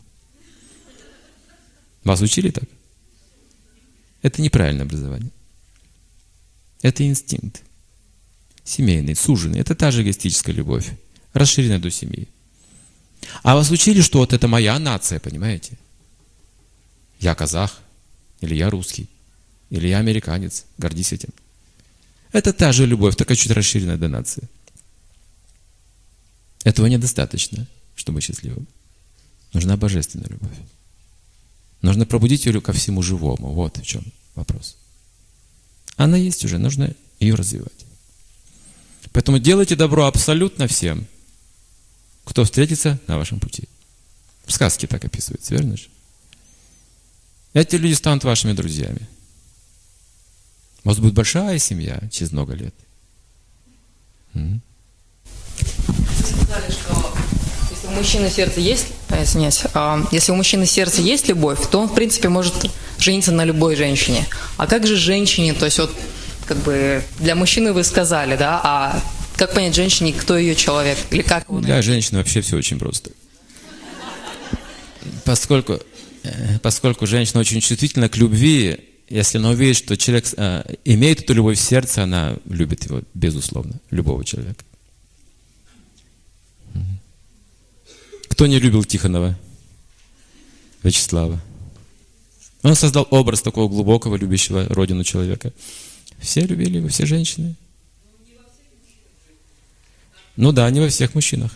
Вас учили так? Это неправильное образование. Это инстинкт. Семейный, суженный. Это та же эгоистическая любовь, расширенная до семьи. А вас учили, что вот это моя нация, понимаете? Я казах, или я русский, или я американец. Гордись этим. Это та же любовь, только чуть расширенная до нации. Этого недостаточно. чтобы быть счастливым. Нужна божественная любовь. Нужно пробудить ее ко всему живому. Вот в чем вопрос. Она есть уже, нужно ее развивать. Поэтому делайте добро абсолютно всем, кто встретится на вашем пути. В сказке так описывается, верно же? Эти люди станут вашими друзьями. У вас будет большая семья через много лет. М? Сказали, что если у мужчины сердце есть, а, извиняюсь, а, если у мужчины сердце есть любовь, то он, в принципе, может жениться на любой женщине. А как же женщине, то есть вот, как бы, для мужчины вы сказали, да, а как понять женщине, кто ее человек? Или как его Для женщины вообще все очень просто. Поскольку, поскольку женщина очень чувствительна к любви, если она увидит, что человек э, имеет эту любовь в сердце, она любит его, безусловно, любого человека. Кто не любил Тихонова? Вячеслава. Он создал образ такого глубокого, любящего родину человека. Все любили его, все женщины. Ну да, не во всех мужчинах.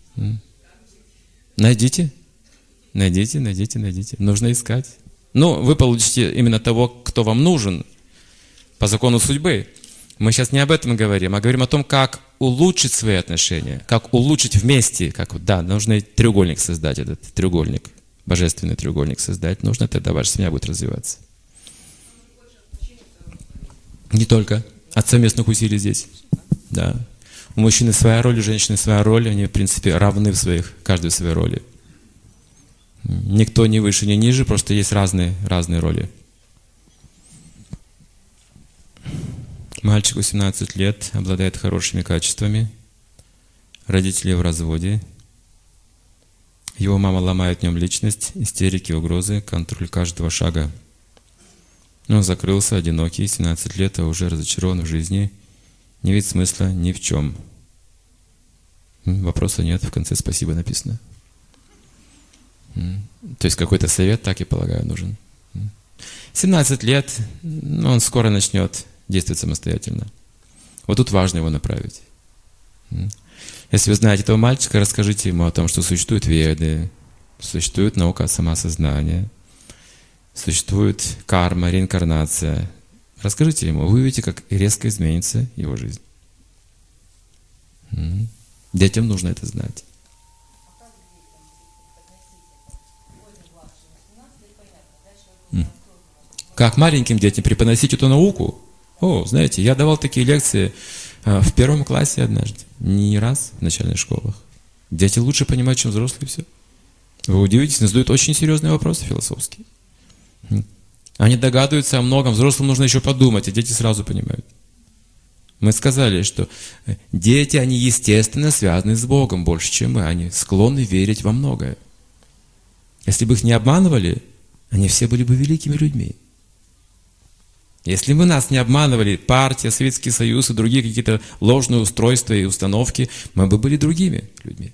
Найдите, найдите, найдите, найдите. Нужно искать. Ну, вы получите именно того, кто вам нужен по закону судьбы. Мы сейчас не об этом говорим, а говорим о том, как улучшить свои отношения, как улучшить вместе. Как, да, нужно треугольник создать, этот треугольник, божественный треугольник создать. Нужно, тогда ваша семья будет развиваться. Не только. От совместных усилий здесь. Да. У мужчины своя роль, у женщины своя роль. Они, в принципе, равны в своих, каждой в своей роли. Никто не выше, не ниже, просто есть разные, разные роли. Мальчику семнадцать лет, обладает хорошими качествами. Родители в разводе. Его мама ломает в нем личность, истерики, угрозы, контроль каждого шага. Он закрылся, одинокий, семнадцать лет, а уже разочарован в жизни. Не видит смысла ни в чем. Вопроса нет, в конце спасибо написано. То есть какой-то совет, так и полагаю, нужен. семнадцать лет, он скоро начнет действовать самостоятельно. Вот тут важно его направить. Если вы знаете этого мальчика, расскажите ему о том, что существуют веды, существует наука самосознания, существует карма, реинкарнация. Расскажите ему, вы увидите, как резко изменится его жизнь. Детям нужно это знать. Как маленьким детям преподносить эту науку? О, знаете, я давал такие лекции а, в первом классе однажды, не раз в начальных школах. Дети лучше понимают, чем взрослые все. Вы удивитесь, они задают очень серьезные вопросы философские. Они догадываются о многом, взрослым нужно еще подумать, а дети сразу понимают. Мы сказали, что дети, они естественно связаны с Богом больше, чем мы. Они склонны верить во многое. Если бы их не обманывали, они все были бы великими людьми. Если бы нас не обманывали партия, Советский Союз и другие какие-то ложные устройства и установки, мы бы были другими людьми.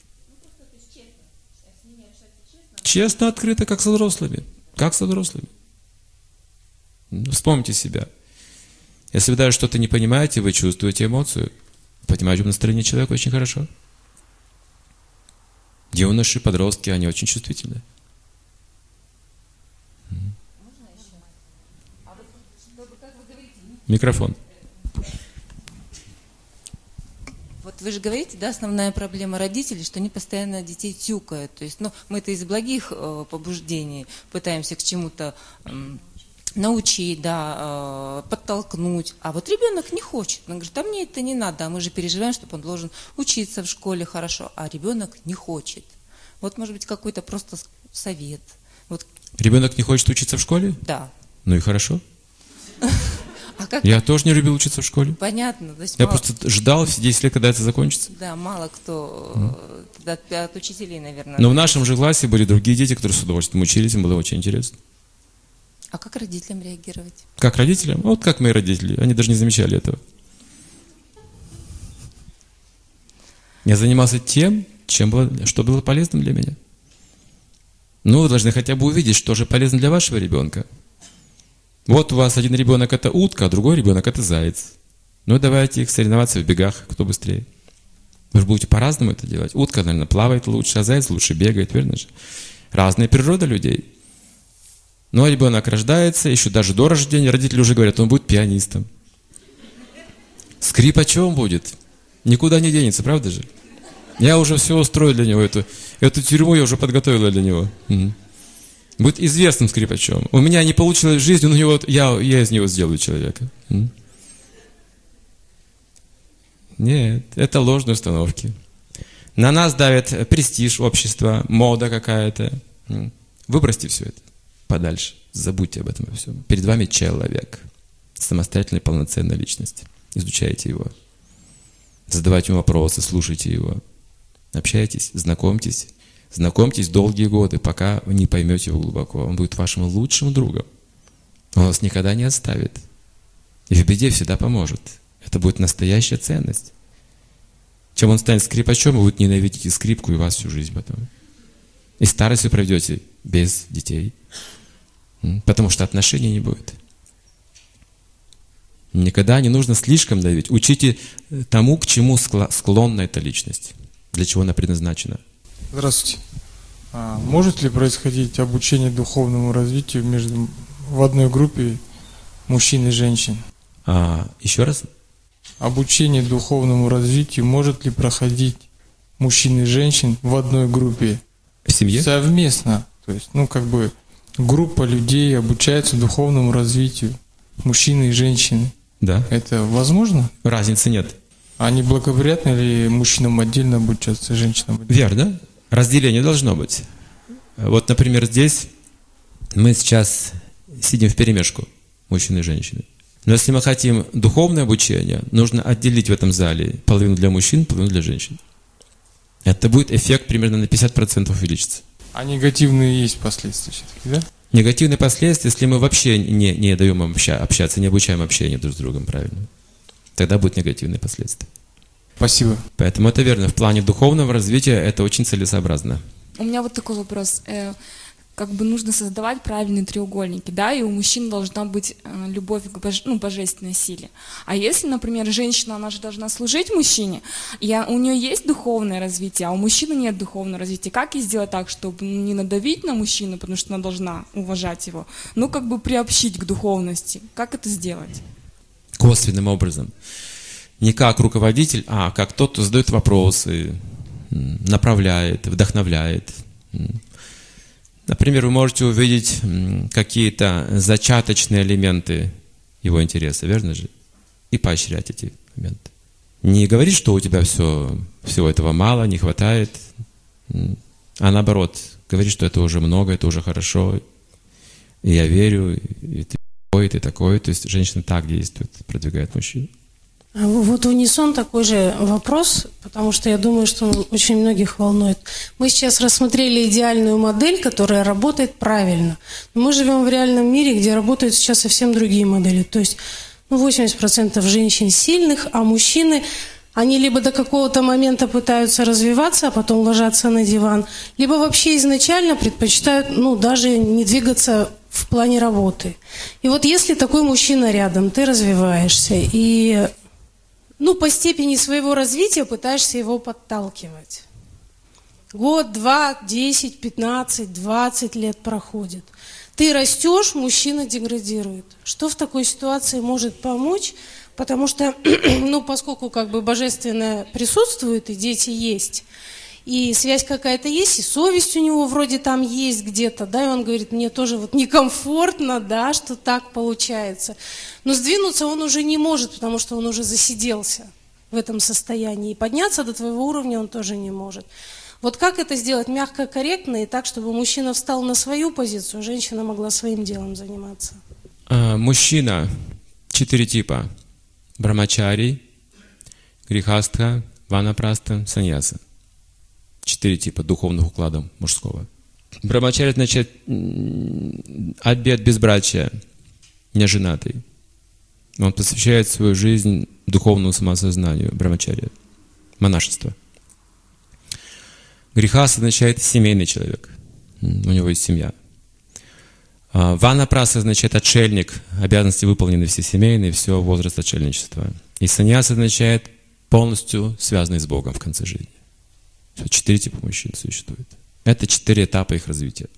Честно, открыто, как со взрослыми. Как со взрослыми. Вспомните себя. Если вы даже что-то не понимаете, вы чувствуете эмоцию. Понимаете настроение человека очень хорошо. Юноши, подростки, они очень чувствительны. Микрофон. Вот вы же говорите, да, основная проблема родителей, что они постоянно детей тюкают. То есть, ну, мы это из благих э, побуждений пытаемся к чему-то э, научить, да, э, подтолкнуть. А вот ребенок не хочет. Он говорит, а мне это не надо. А мы же переживаем, чтобы он должен учиться в школе хорошо. А ребенок не хочет. Вот, может быть, какой-то просто совет. Вот. Ребенок не хочет учиться в школе? Да. Ну и хорошо. А как? Я тоже не любил учиться в школе. Понятно. То есть Я мало... просто ждал все десять лет, когда это закончится. Да, мало кто mm. от, от учителей, наверное. Но в нашем же классе были другие дети, которые с удовольствием учились, им было очень интересно. А как родителям реагировать? Как родителям? Вот как мои родители. Они даже не замечали этого. Я занимался тем, чем было, что было полезным для меня. Ну, вы должны хотя бы увидеть, что же полезно для вашего ребенка. Вот у вас один ребенок это утка, а другой ребенок это заяц. Ну, давайте их соревноваться в бегах, кто быстрее. Вы же будете по-разному это делать. Утка, наверное, плавает лучше, а заяц лучше бегает, верно же? Разная природа людей. Но ребенок рождается, еще даже до рождения родители уже говорят, он будет пианистом. Скрипачом будет. Никуда не денется, правда же? Я уже все устроил для него. Эту, эту тюрьму я уже подготовила для него. Угу. Будет известным скрипачом. У меня не получилось в жизни, но у него, я, я из него сделаю человека. Угу. Нет, это ложные установки. На нас давит престиж общества, мода какая-то. Выбросьте все это подальше. Забудьте об этом всем. Перед вами человек. Самостоятельная, полноценная личность. Изучайте его. Задавайте ему вопросы, слушайте его. Общайтесь, знакомьтесь. Знакомьтесь долгие годы, пока вы не поймете его глубоко. Он будет вашим лучшим другом. Он вас никогда не оставит. И в беде всегда поможет. Это будет настоящая ценность. Чем он станет скрипачом, вы будете ненавидеть и скрипку, и вас всю жизнь потом. И старость вы проведете без детей. Потому что отношений не будет. Никогда не нужно слишком давить. Учите тому, к чему склонна эта личность. Для чего она предназначена. Здравствуйте. А может ли происходить обучение духовному развитию между, в одной группе мужчин и женщин? А, еще раз? Обучение духовному развитию может ли проходить мужчин и женщин в одной группе? В семье? Совместно. То есть, ну, как бы, группа людей обучается духовному развитию. Мужчины и женщины. Да. Это возможно? Разницы нет. А не благоприятно ли мужчинам отдельно обучаться, женщинам отдельно? Верно. Разделение должно быть. Вот, например, здесь мы сейчас сидим вперемешку, мужчины и женщины. Но если мы хотим духовное обучение, нужно отделить в этом зале половину для мужчин, половину для женщин. Это будет эффект примерно на пятьдесят процентов увеличится. А негативные есть последствия все-таки, да? Негативные последствия, если мы вообще не, не даем им общаться, не обучаем общению друг с другом правильно, тогда будут негативные последствия. Спасибо. Поэтому это верно. В плане духовного развития это очень целесообразно. У меня вот такой вопрос. Как бы нужно создавать правильные треугольники, да, и у мужчин должна быть любовь к боже, ну, божественной силе. А если, например, женщина, она же должна служить мужчине, и у нее есть духовное развитие, а у мужчины нет духовного развития, как ей сделать так, чтобы не надавить на мужчину, потому что она должна уважать его, но как бы приобщить к духовности? Как это сделать? Косвенным образом. Не как руководитель, а как тот, кто задает вопросы, направляет, вдохновляет. Например, вы можете увидеть какие-то зачаточные элементы его интереса, верно же? И поощрять эти моменты. Не говорить, что у тебя все, всего этого мало, не хватает, а наоборот, говорить, что это уже много, это уже хорошо, и я верю, и ты такой, и ты такой. То есть женщина так действует, продвигает мужчин. Вот в унисон такой же вопрос, потому что я думаю, что он очень многих волнует. Мы сейчас рассмотрели идеальную модель, которая работает правильно. Но мы живем в реальном мире, где работают сейчас совсем другие модели. То есть ну, восемьдесят процентов женщин сильных, а мужчины, они либо до какого-то момента пытаются развиваться, а потом ложатся на диван, либо вообще изначально предпочитают ну, даже не двигаться в плане работы. И вот если такой мужчина рядом, ты развиваешься и... Ну, по степени своего развития пытаешься его подталкивать. Год, два, десять, пятнадцать, двадцать лет проходит. Ты растешь, мужчина деградирует. Что в такой ситуации может помочь? Потому что, ну, поскольку как бы божественное присутствует, и дети есть, и связь какая-то есть, и совесть у него вроде там есть где-то, да, и он говорит, мне тоже вот некомфортно, да, что так получается. Но сдвинуться он уже не может, потому что он уже засиделся в этом состоянии. И подняться до твоего уровня он тоже не может. Вот как это сделать мягко, корректно, и так, чтобы мужчина встал на свою позицию, женщина могла своим делом заниматься? А, мужчина, четыре типа. Брамачари, грихастха, ванапраста, саньяса. Четыре типа духовных укладов мужского. Брамачари значит обет безбрачия, неженатый. Он посвящает свою жизнь духовному самосознанию, брамачария, монашество. Грихас означает семейный человек, у него есть семья. Ванапраса означает отшельник, обязанности выполнены все семейные, все возраст отшельничества. И саньяс означает полностью связанные с Богом в конце жизни. Четыре типа мужчин существует. Это четыре этапа их развития.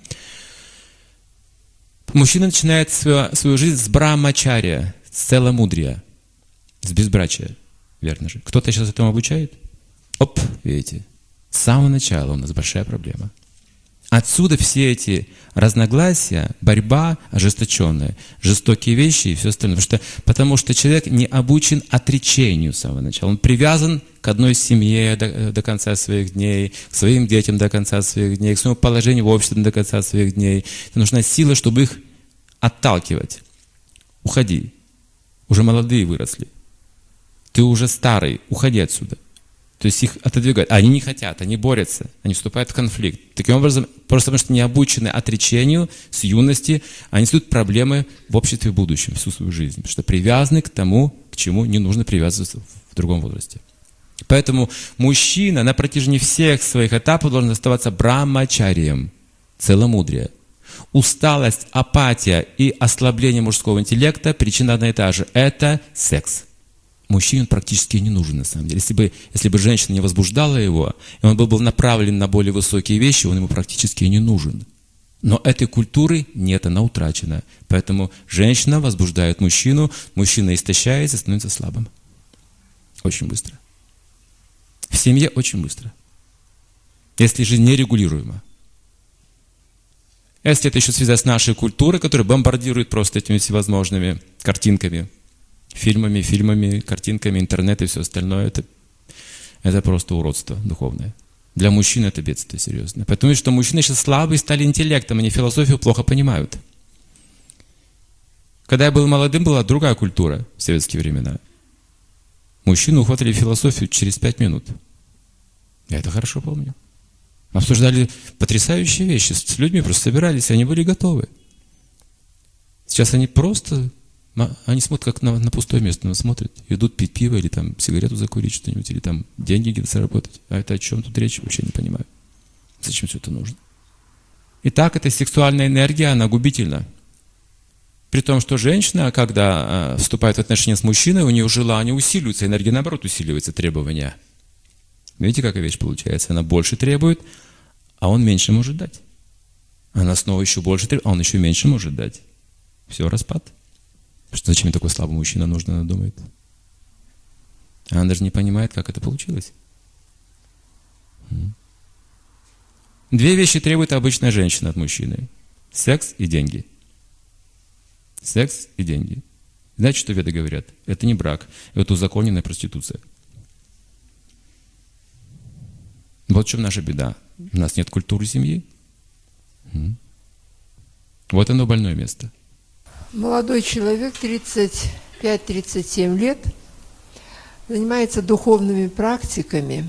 Мужчина начинает свою, свою жизнь с брамачария, с целомудрия, с безбрачия. Верно же? Кто-то сейчас этому обучает? Оп, видите, с самого начала у нас большая проблема. Отсюда все эти разногласия, борьба ожесточенная, жестокие вещи и все остальное. Потому что, потому что человек не обучен отречению с самого начала. Он привязан к одной семье до, до конца своих дней, к своим детям до конца своих дней, к своему положению в обществе до конца своих дней. И нужна сила, чтобы их отталкивать. Уходи. Уже молодые выросли. Ты уже старый. Уходи отсюда. То есть их отодвигают. Они не хотят, они борются, они вступают в конфликт. Таким образом, просто потому что не обучены отречению с юности, они создают проблемы в обществе в будущем, всю свою жизнь. Потому что привязаны к тому, к чему не нужно привязываться в другом возрасте. Поэтому мужчина на протяжении всех своих этапов должен оставаться брамачарием, целомудрие. Усталость, апатия и ослабление мужского интеллекта, причина одна и та же. Это секс. Мужчине он практически не нужен, на самом деле. Если бы, если бы женщина не возбуждала его, и он был бы направлен на более высокие вещи, он ему практически не нужен. Но этой культуры нет, она утрачена. Поэтому женщина возбуждает мужчину, мужчина истощается, становится слабым. Очень быстро. В семье очень быстро. Если жизнь нерегулируема. Если это еще связать с нашей культурой, которая бомбардирует просто этими всевозможными картинками, фильмами, фильмами, картинками, интернет и все остальное, это, это просто уродство духовное. Для мужчин это бедствие серьезное. Потому что мужчины сейчас слабые стали интеллектом, они философию плохо понимают. Когда я был молодым, была другая культура в советские времена. Мужчины ухватили философию через пять минут. Я это хорошо помню. Обсуждали потрясающие вещи. С людьми просто собирались, и они были готовы. Сейчас они просто... Они смотрят, как на, на пустое место, на смотрят, идут пить пиво или там сигарету закурить что-нибудь, или там деньги где-то заработать. А это о чем тут речь, вообще не понимаю. Зачем все это нужно? Итак, эта сексуальная энергия, она губительна. При том, что женщина, когда э, вступает в отношения с мужчиной, у нее желание усиливается, энергия наоборот усиливается, требования. Видите, какая вещь получается? Она больше требует, а он меньше может дать. Она снова еще больше требует, а он еще меньше может дать. Все, распад. Что зачем такой слабый мужчина нужен, она думает. Она даже не понимает, как это получилось. Две вещи требует обычная женщина от мужчины. Секс и деньги. Секс и деньги. Знаете, что веды говорят? Это не брак, это узаконенная проституция. Вот в чем наша беда. У нас нет культуры семьи. Вот оно больное место. Молодой человек, тридцать пять - тридцать семь лет, занимается духовными практиками.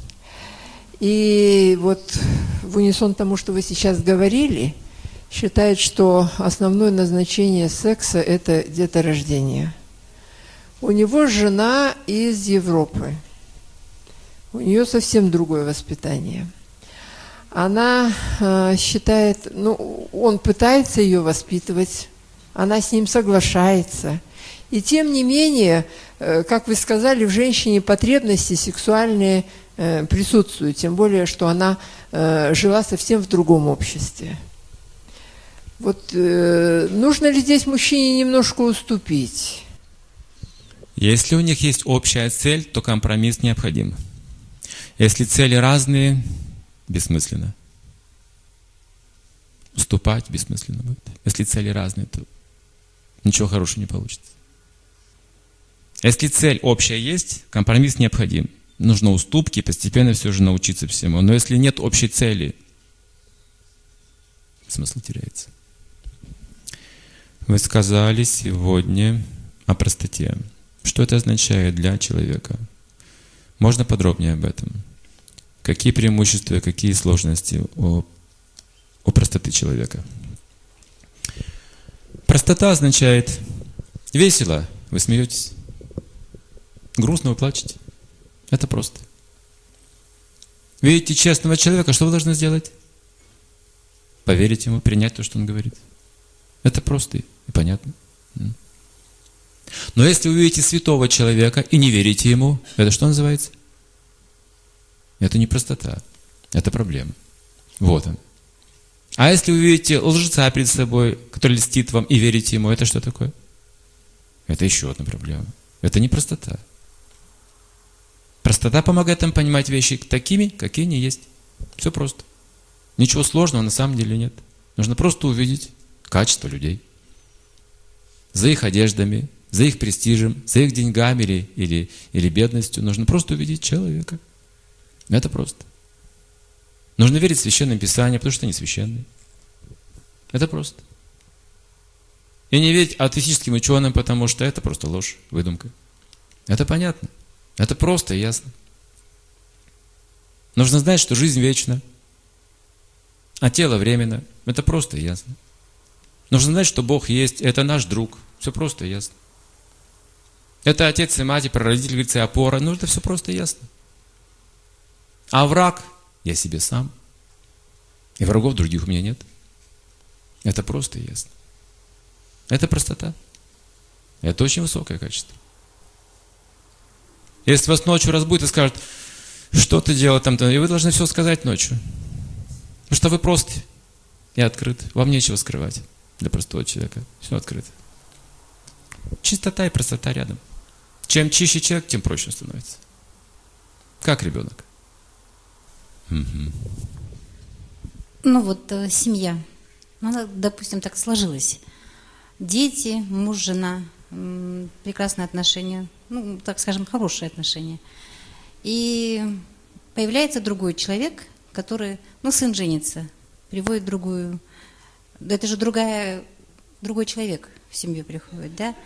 И вот в унисон тому, что вы сейчас говорили, считает, что основное назначение секса – это деторождение. У него жена из Европы. У нее совсем другое воспитание. Она э, считает, ну, он пытается ее воспитывать, она с ним соглашается. И тем не менее, э, как вы сказали, в женщине потребности сексуальные э, присутствуют, тем более, что она э, жила совсем в другом обществе. Вот э, нужно ли здесь мужчине немножко уступить? Если у них есть общая цель, то компромисс необходим. Если цели разные, бессмысленно. Уступать бессмысленно будет. Если цели разные, то ничего хорошего не получится. Если цель общая есть, компромисс необходим. Нужно уступки, постепенно все же научиться всему. Но если нет общей цели, смысл теряется. Вы сказали сегодня о простоте. Что это означает для человека? Можно подробнее об этом? Какие преимущества, какие сложности у, у простоты человека? Простота означает весело, вы смеетесь. Грустно, вы плачете. Это просто. Видите честного человека, что вы должны сделать? Поверить ему, принять то, что он говорит. Это просто и понятно. Но если вы видите святого человека и не верите ему, это что называется? Это не простота, это проблема. Вот он. А если вы видите лжеца перед собой, который льстит вам, и верите ему, это что такое? Это еще одна проблема. Это не простота. Простота помогает нам понимать вещи такими, какие они есть. Все просто. Ничего сложного на самом деле нет. Нужно просто увидеть качество людей. За их одеждами, за их престижем, за их деньгами или, или, или бедностью. Нужно просто увидеть человека. Это просто. Нужно верить в Священное Писание, потому что они священные. Это просто. И не верить атеистическим ученым, потому что это просто ложь, выдумка. Это понятно. Это просто и ясно. Нужно знать, что жизнь вечна, а тело временно. Это просто и ясно. Нужно знать, что Бог есть, это наш друг. Все просто и ясно. Это отец и мать, и прародитель, говорится, и опора. Ну, это все просто и ясно. А враг я себе сам. И врагов других у меня нет. Это просто и ясно. Это простота. Это очень высокое качество. Если вас ночью разбудят и скажут, что ты делал там-то, и вы должны все сказать ночью. Потому что вы прост и открыт. Вам нечего скрывать для простого человека. Все открыто. Чистота и простота рядом. Чем чище человек, тем проще он становится. Как ребенок. Угу. Ну вот э, семья. Ну, она, допустим, так сложилась. Дети, муж, жена, м, прекрасные отношения, ну, так скажем, хорошие отношения. И появляется другой человек, который, ну, сын женится, приводит другую. Это же другая, другой человек в семью приходит, да?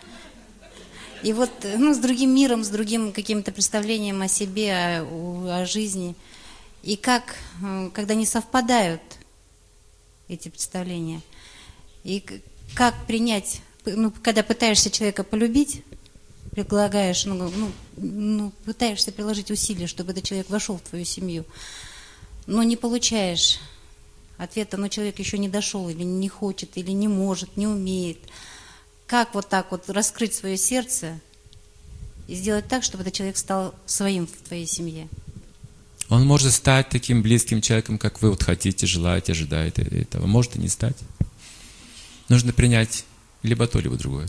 И вот, ну, с другим миром, с другим каким-то представлением о себе, о, о жизни. И как, когда не совпадают эти представления, и как принять, ну, когда пытаешься человека полюбить, предлагаешь, ну, ну, ну, пытаешься приложить усилия, чтобы этот человек вошел в твою семью, но не получаешь ответа, но человек еще не дошел, или не хочет, или не может, не умеет. Как вот так вот раскрыть свое сердце и сделать так, чтобы этот человек стал своим в твоей семье? Он может стать таким близким человеком, как вы вот хотите, желаете, ожидаете этого. Может и не стать. Нужно принять либо то, либо другое.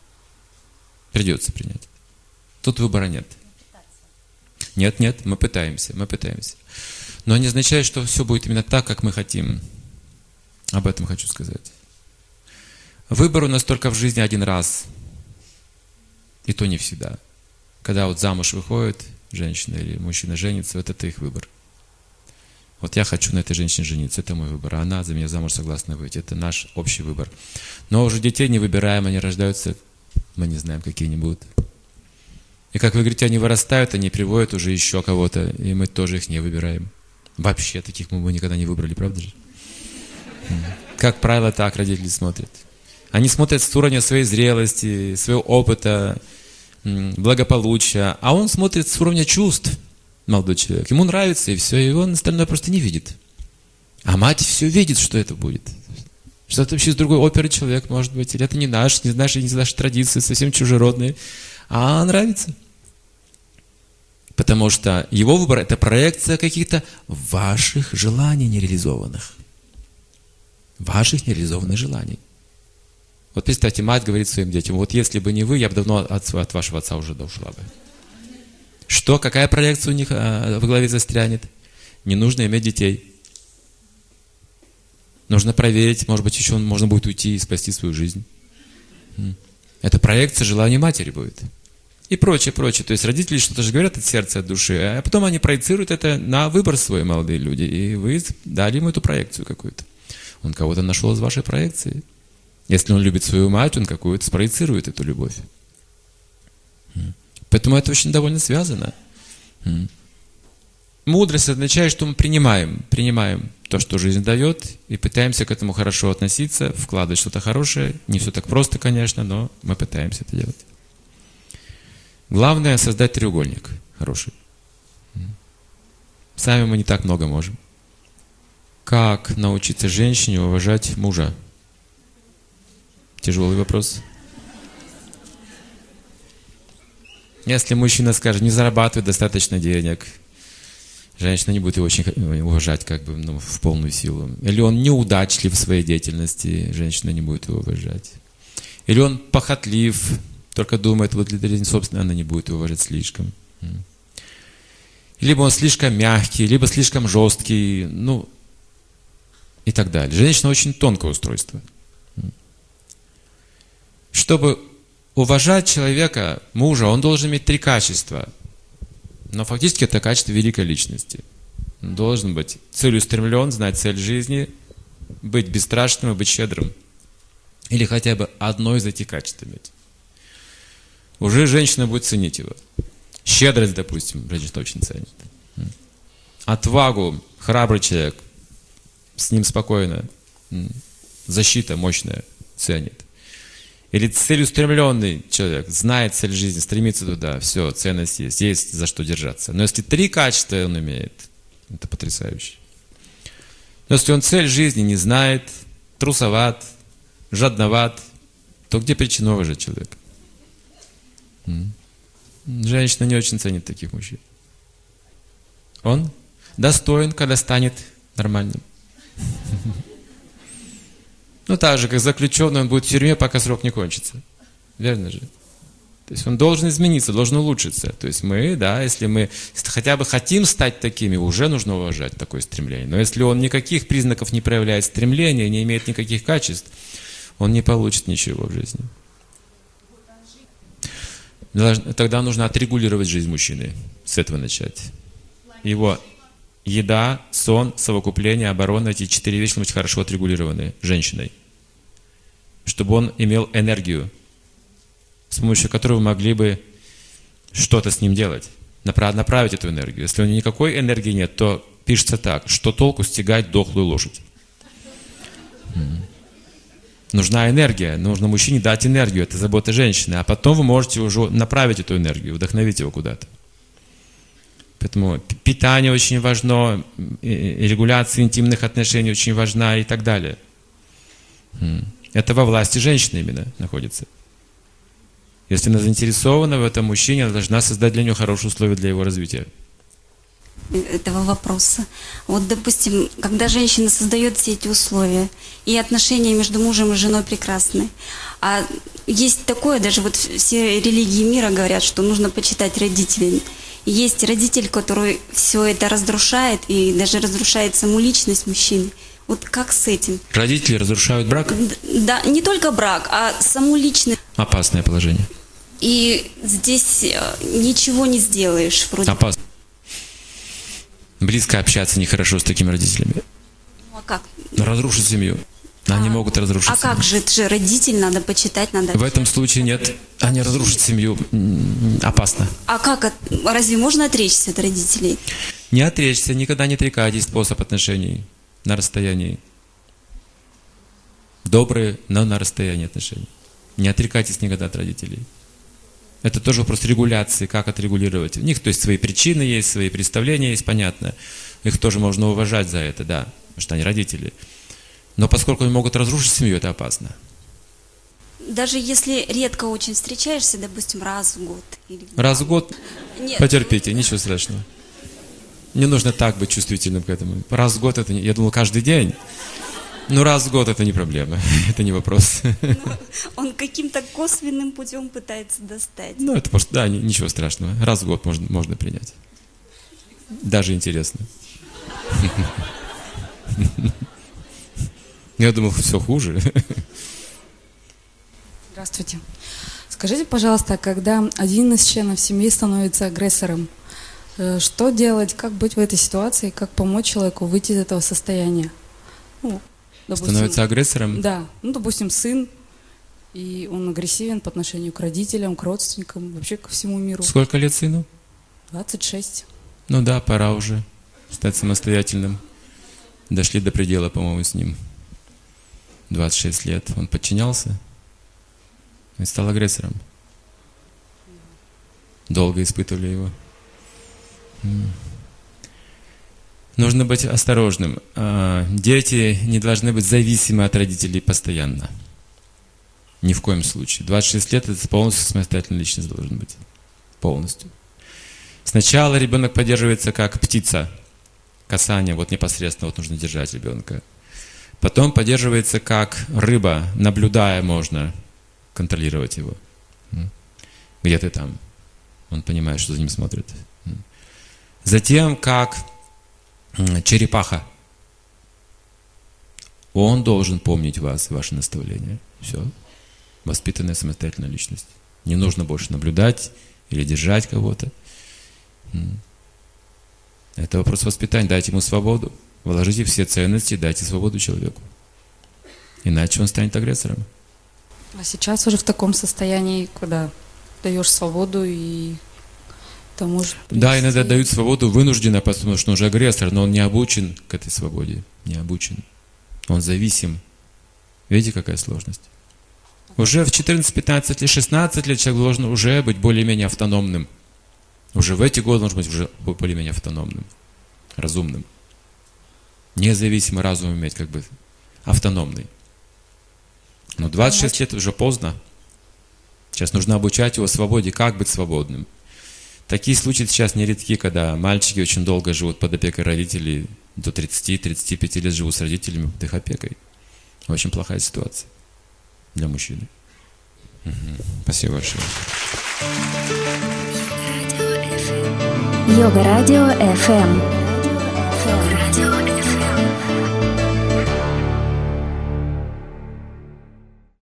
Придется принять. Тут выбора нет. Нет, нет, мы пытаемся, мы пытаемся. Но не означает, что все будет именно так, как мы хотим. Об этом хочу сказать. Выбор у нас только в жизни один раз. И то не всегда. Когда вот замуж выходит женщина или мужчина женится, вот это их выбор. Вот я хочу на этой женщине жениться, это мой выбор. А она за меня замуж согласна выйти. Это наш общий выбор. Но уже детей не выбираем, они рождаются, мы не знаем, какие они будут. И как вы говорите, они вырастают, они приводят уже еще кого-то, и мы тоже их не выбираем. Вообще таких мы бы никогда не выбрали, правда же? Как правило, так родители смотрят. Они смотрят с уровня своей зрелости, своего опыта, благополучия, а он смотрит с уровня чувств, молодой человек. Ему нравится, и все, и он остальное просто не видит. А мать все видит, что это будет. Что это вообще с другой оперы человек, может быть, или это не наш, не наш, не наши традиции, совсем чужеродные, а нравится. Потому что его выбор – это проекция каких-то ваших желаний нереализованных. Ваших нереализованных желаний. Вот представьте, мать говорит своим детям, вот если бы не вы, я бы давно от, от вашего отца уже ушла бы. Что, какая проекция у них а, в голове застрянет? Не нужно иметь детей. Нужно проверить, может быть, еще можно будет уйти и спасти свою жизнь. Это проекция желания матери будет. И прочее, прочее. То есть родители что-то же говорят от сердца, от души, а потом они проецируют это на выбор свой, молодые люди. И вы дали ему эту проекцию какую-то. Он кого-то нашел из вашей проекции. Если он любит свою мать, он какую-то спроецирует эту любовь. Поэтому это очень довольно связано. Мудрость означает, что мы принимаем, принимаем то, что жизнь дает, и пытаемся к этому хорошо относиться, вкладывать что-то хорошее. Не все так просто, конечно, но мы пытаемся это делать. Главное — создать треугольник хороший. Сами мы не так много можем. Как научиться женщине уважать мужа? Тяжелый вопрос. Если мужчина скажет, не зарабатывает достаточно денег, женщина не будет его очень уважать как бы, ну, в полную силу. Или он неудачлив в своей деятельности, женщина не будет его уважать. Или он похотлив, только думает, вот для жизни собственно, она не будет его уважать слишком. Либо он слишком мягкий, либо слишком жесткий, ну, и так далее. Женщина очень тонкое устройство. Чтобы уважать человека, мужа, он должен иметь три качества. Но фактически это качество великой личности. Он должен быть целеустремлен, знать цель жизни, быть бесстрашным и быть щедрым. Или хотя бы одно из этих качеств иметь. Уже женщина будет ценить его. Щедрость, допустим, женщина очень ценит. Отвагу, храбрый человек, с ним спокойно. Защита мощная, ценит. Или целеустремленный человек, знает цель жизни, стремится туда, все, ценность есть, есть за что держаться. Но если три качества он имеет, это потрясающе. Но если он цель жизни не знает, трусоват, жадноват, то где причина уважать человека? Женщина не очень ценит таких мужчин. Он достоин, когда станет нормальным. Ну, так же, как заключенный, он будет в тюрьме, пока срок не кончится. Верно же? То есть он должен измениться, должен улучшиться. То есть мы, да, если мы если хотя бы хотим стать такими, уже нужно уважать такое стремление. Но если он никаких признаков не проявляет стремления, не имеет никаких качеств, он не получит ничего в жизни. Тогда нужно отрегулировать жизнь мужчины. С этого начать. Его еда, сон, совокупление, оборона, эти четыре вещи должны быть хорошо отрегулированы женщиной. Чтобы он имел энергию, с помощью которой вы могли бы что-то с ним делать, направить эту энергию. Если у него никакой энергии нет, то пишется так, что толку стягать дохлую лошадь. Нужна энергия, нужно мужчине дать энергию, это забота женщины, а потом вы можете уже направить эту энергию, вдохновить его куда-то. Поэтому питание очень важно, регуляция интимных отношений очень важна и так далее. Это во власти женщины именно находится. Если она заинтересована в этом мужчине, она должна создать для него хорошие условия для его развития. Этого вопроса. Вот, допустим, когда женщина создает все эти условия, и отношения между мужем и женой прекрасны, а есть такое, даже вот все религии мира говорят, что нужно почитать родителей. Есть родитель, который все это разрушает, и даже разрушает саму личность мужчины. Вот как с этим? Родители разрушают брак? Да, не только брак, а саму личность. Опасное положение. И здесь ничего не сделаешь. Вроде. Опасно. Близко общаться нехорошо с такими родителями. Ну, а как? Разрушить семью. Они а, могут разрушить а семью. А как же? Это же родитель, надо почитать, надо... В этом случае нет. Они разрушат семью. Опасно. А как? Разве можно отречься от родителей? Не отречься, никогда не отрекайтесь. Способ отношений на расстоянии. Добрые, но на расстоянии отношений. Не отрекайтесь никогда от родителей. Это тоже вопрос регуляции, как отрегулировать. У них, то есть, свои причины есть, свои представления есть, понятно. Их тоже можно уважать за это, да, потому что они родители. Но поскольку они могут разрушить семью, это опасно. Даже если редко очень встречаешься, допустим, раз в год. Или... Раз в год? Нет. Потерпите, ничего страшного. Не нужно так быть чувствительным к этому. Раз в год это, я думал, каждый день. Ну, раз в год это не проблема, это не вопрос. Он каким-то косвенным путем пытается достать. Ну, это просто, да, ничего страшного. Раз в год можно, можно принять. Даже интересно. Я думал, все хуже. Здравствуйте. Скажите, пожалуйста, когда один из членов семьи становится агрессором, что делать, как быть в этой ситуации, как помочь человеку выйти из этого состояния? Ну, допустим, становится агрессором? Да. Ну, допустим, сын, и он агрессивен по отношению к родителям, к родственникам, вообще ко всему миру. Сколько лет сыну? двадцать шесть. Ну да, пора уже стать самостоятельным. Дошли до предела, по-моему, с ним. двадцать шесть лет. Он подчинялся и стал агрессором. Долго испытывали его. Нужно быть осторожным. Дети не должны быть зависимы от родителей постоянно. Ни в коем случае. двадцать шесть лет – это полностью самостоятельная личность должна быть. полностью. Сначала ребенок поддерживается как птица, касание, вот непосредственно вот нужно держать ребенка. Потом поддерживается как рыба, наблюдая можно контролировать его. Где ты там? Он понимает, что за ним смотрит. Затем как черепаха. Он должен помнить вас, ваши наставления. Все. Воспитанная самостоятельная личность. Не нужно больше наблюдать или держать кого-то. Это вопрос воспитания. Дайте ему свободу. Вложите все ценности, дайте свободу человеку. Иначе он станет агрессором. А сейчас уже в таком состоянии, когда даешь свободу и это может привести... Да, иногда дают свободу вынужденно, потому что он уже агрессор, но он не обучен к этой свободе. Не обучен. Он зависим. Видите, какая сложность? Уже в четырнадцать, пятнадцать лет, шестнадцать лет человек должен уже быть более-менее автономным. Уже в эти годы должен быть уже более-менее автономным, разумным. Независимый разум иметь, как бы автономный. Но двадцать шесть лет уже поздно. Сейчас нужно обучать его свободе, как быть свободным. Такие случаи сейчас нередки, когда мальчики очень долго живут под опекой родителей, до тридцати-тридцати пяти лет живут с родителями под их опекой. Очень плохая ситуация для мужчины. Угу. Спасибо большое. Йога Радио эф эм.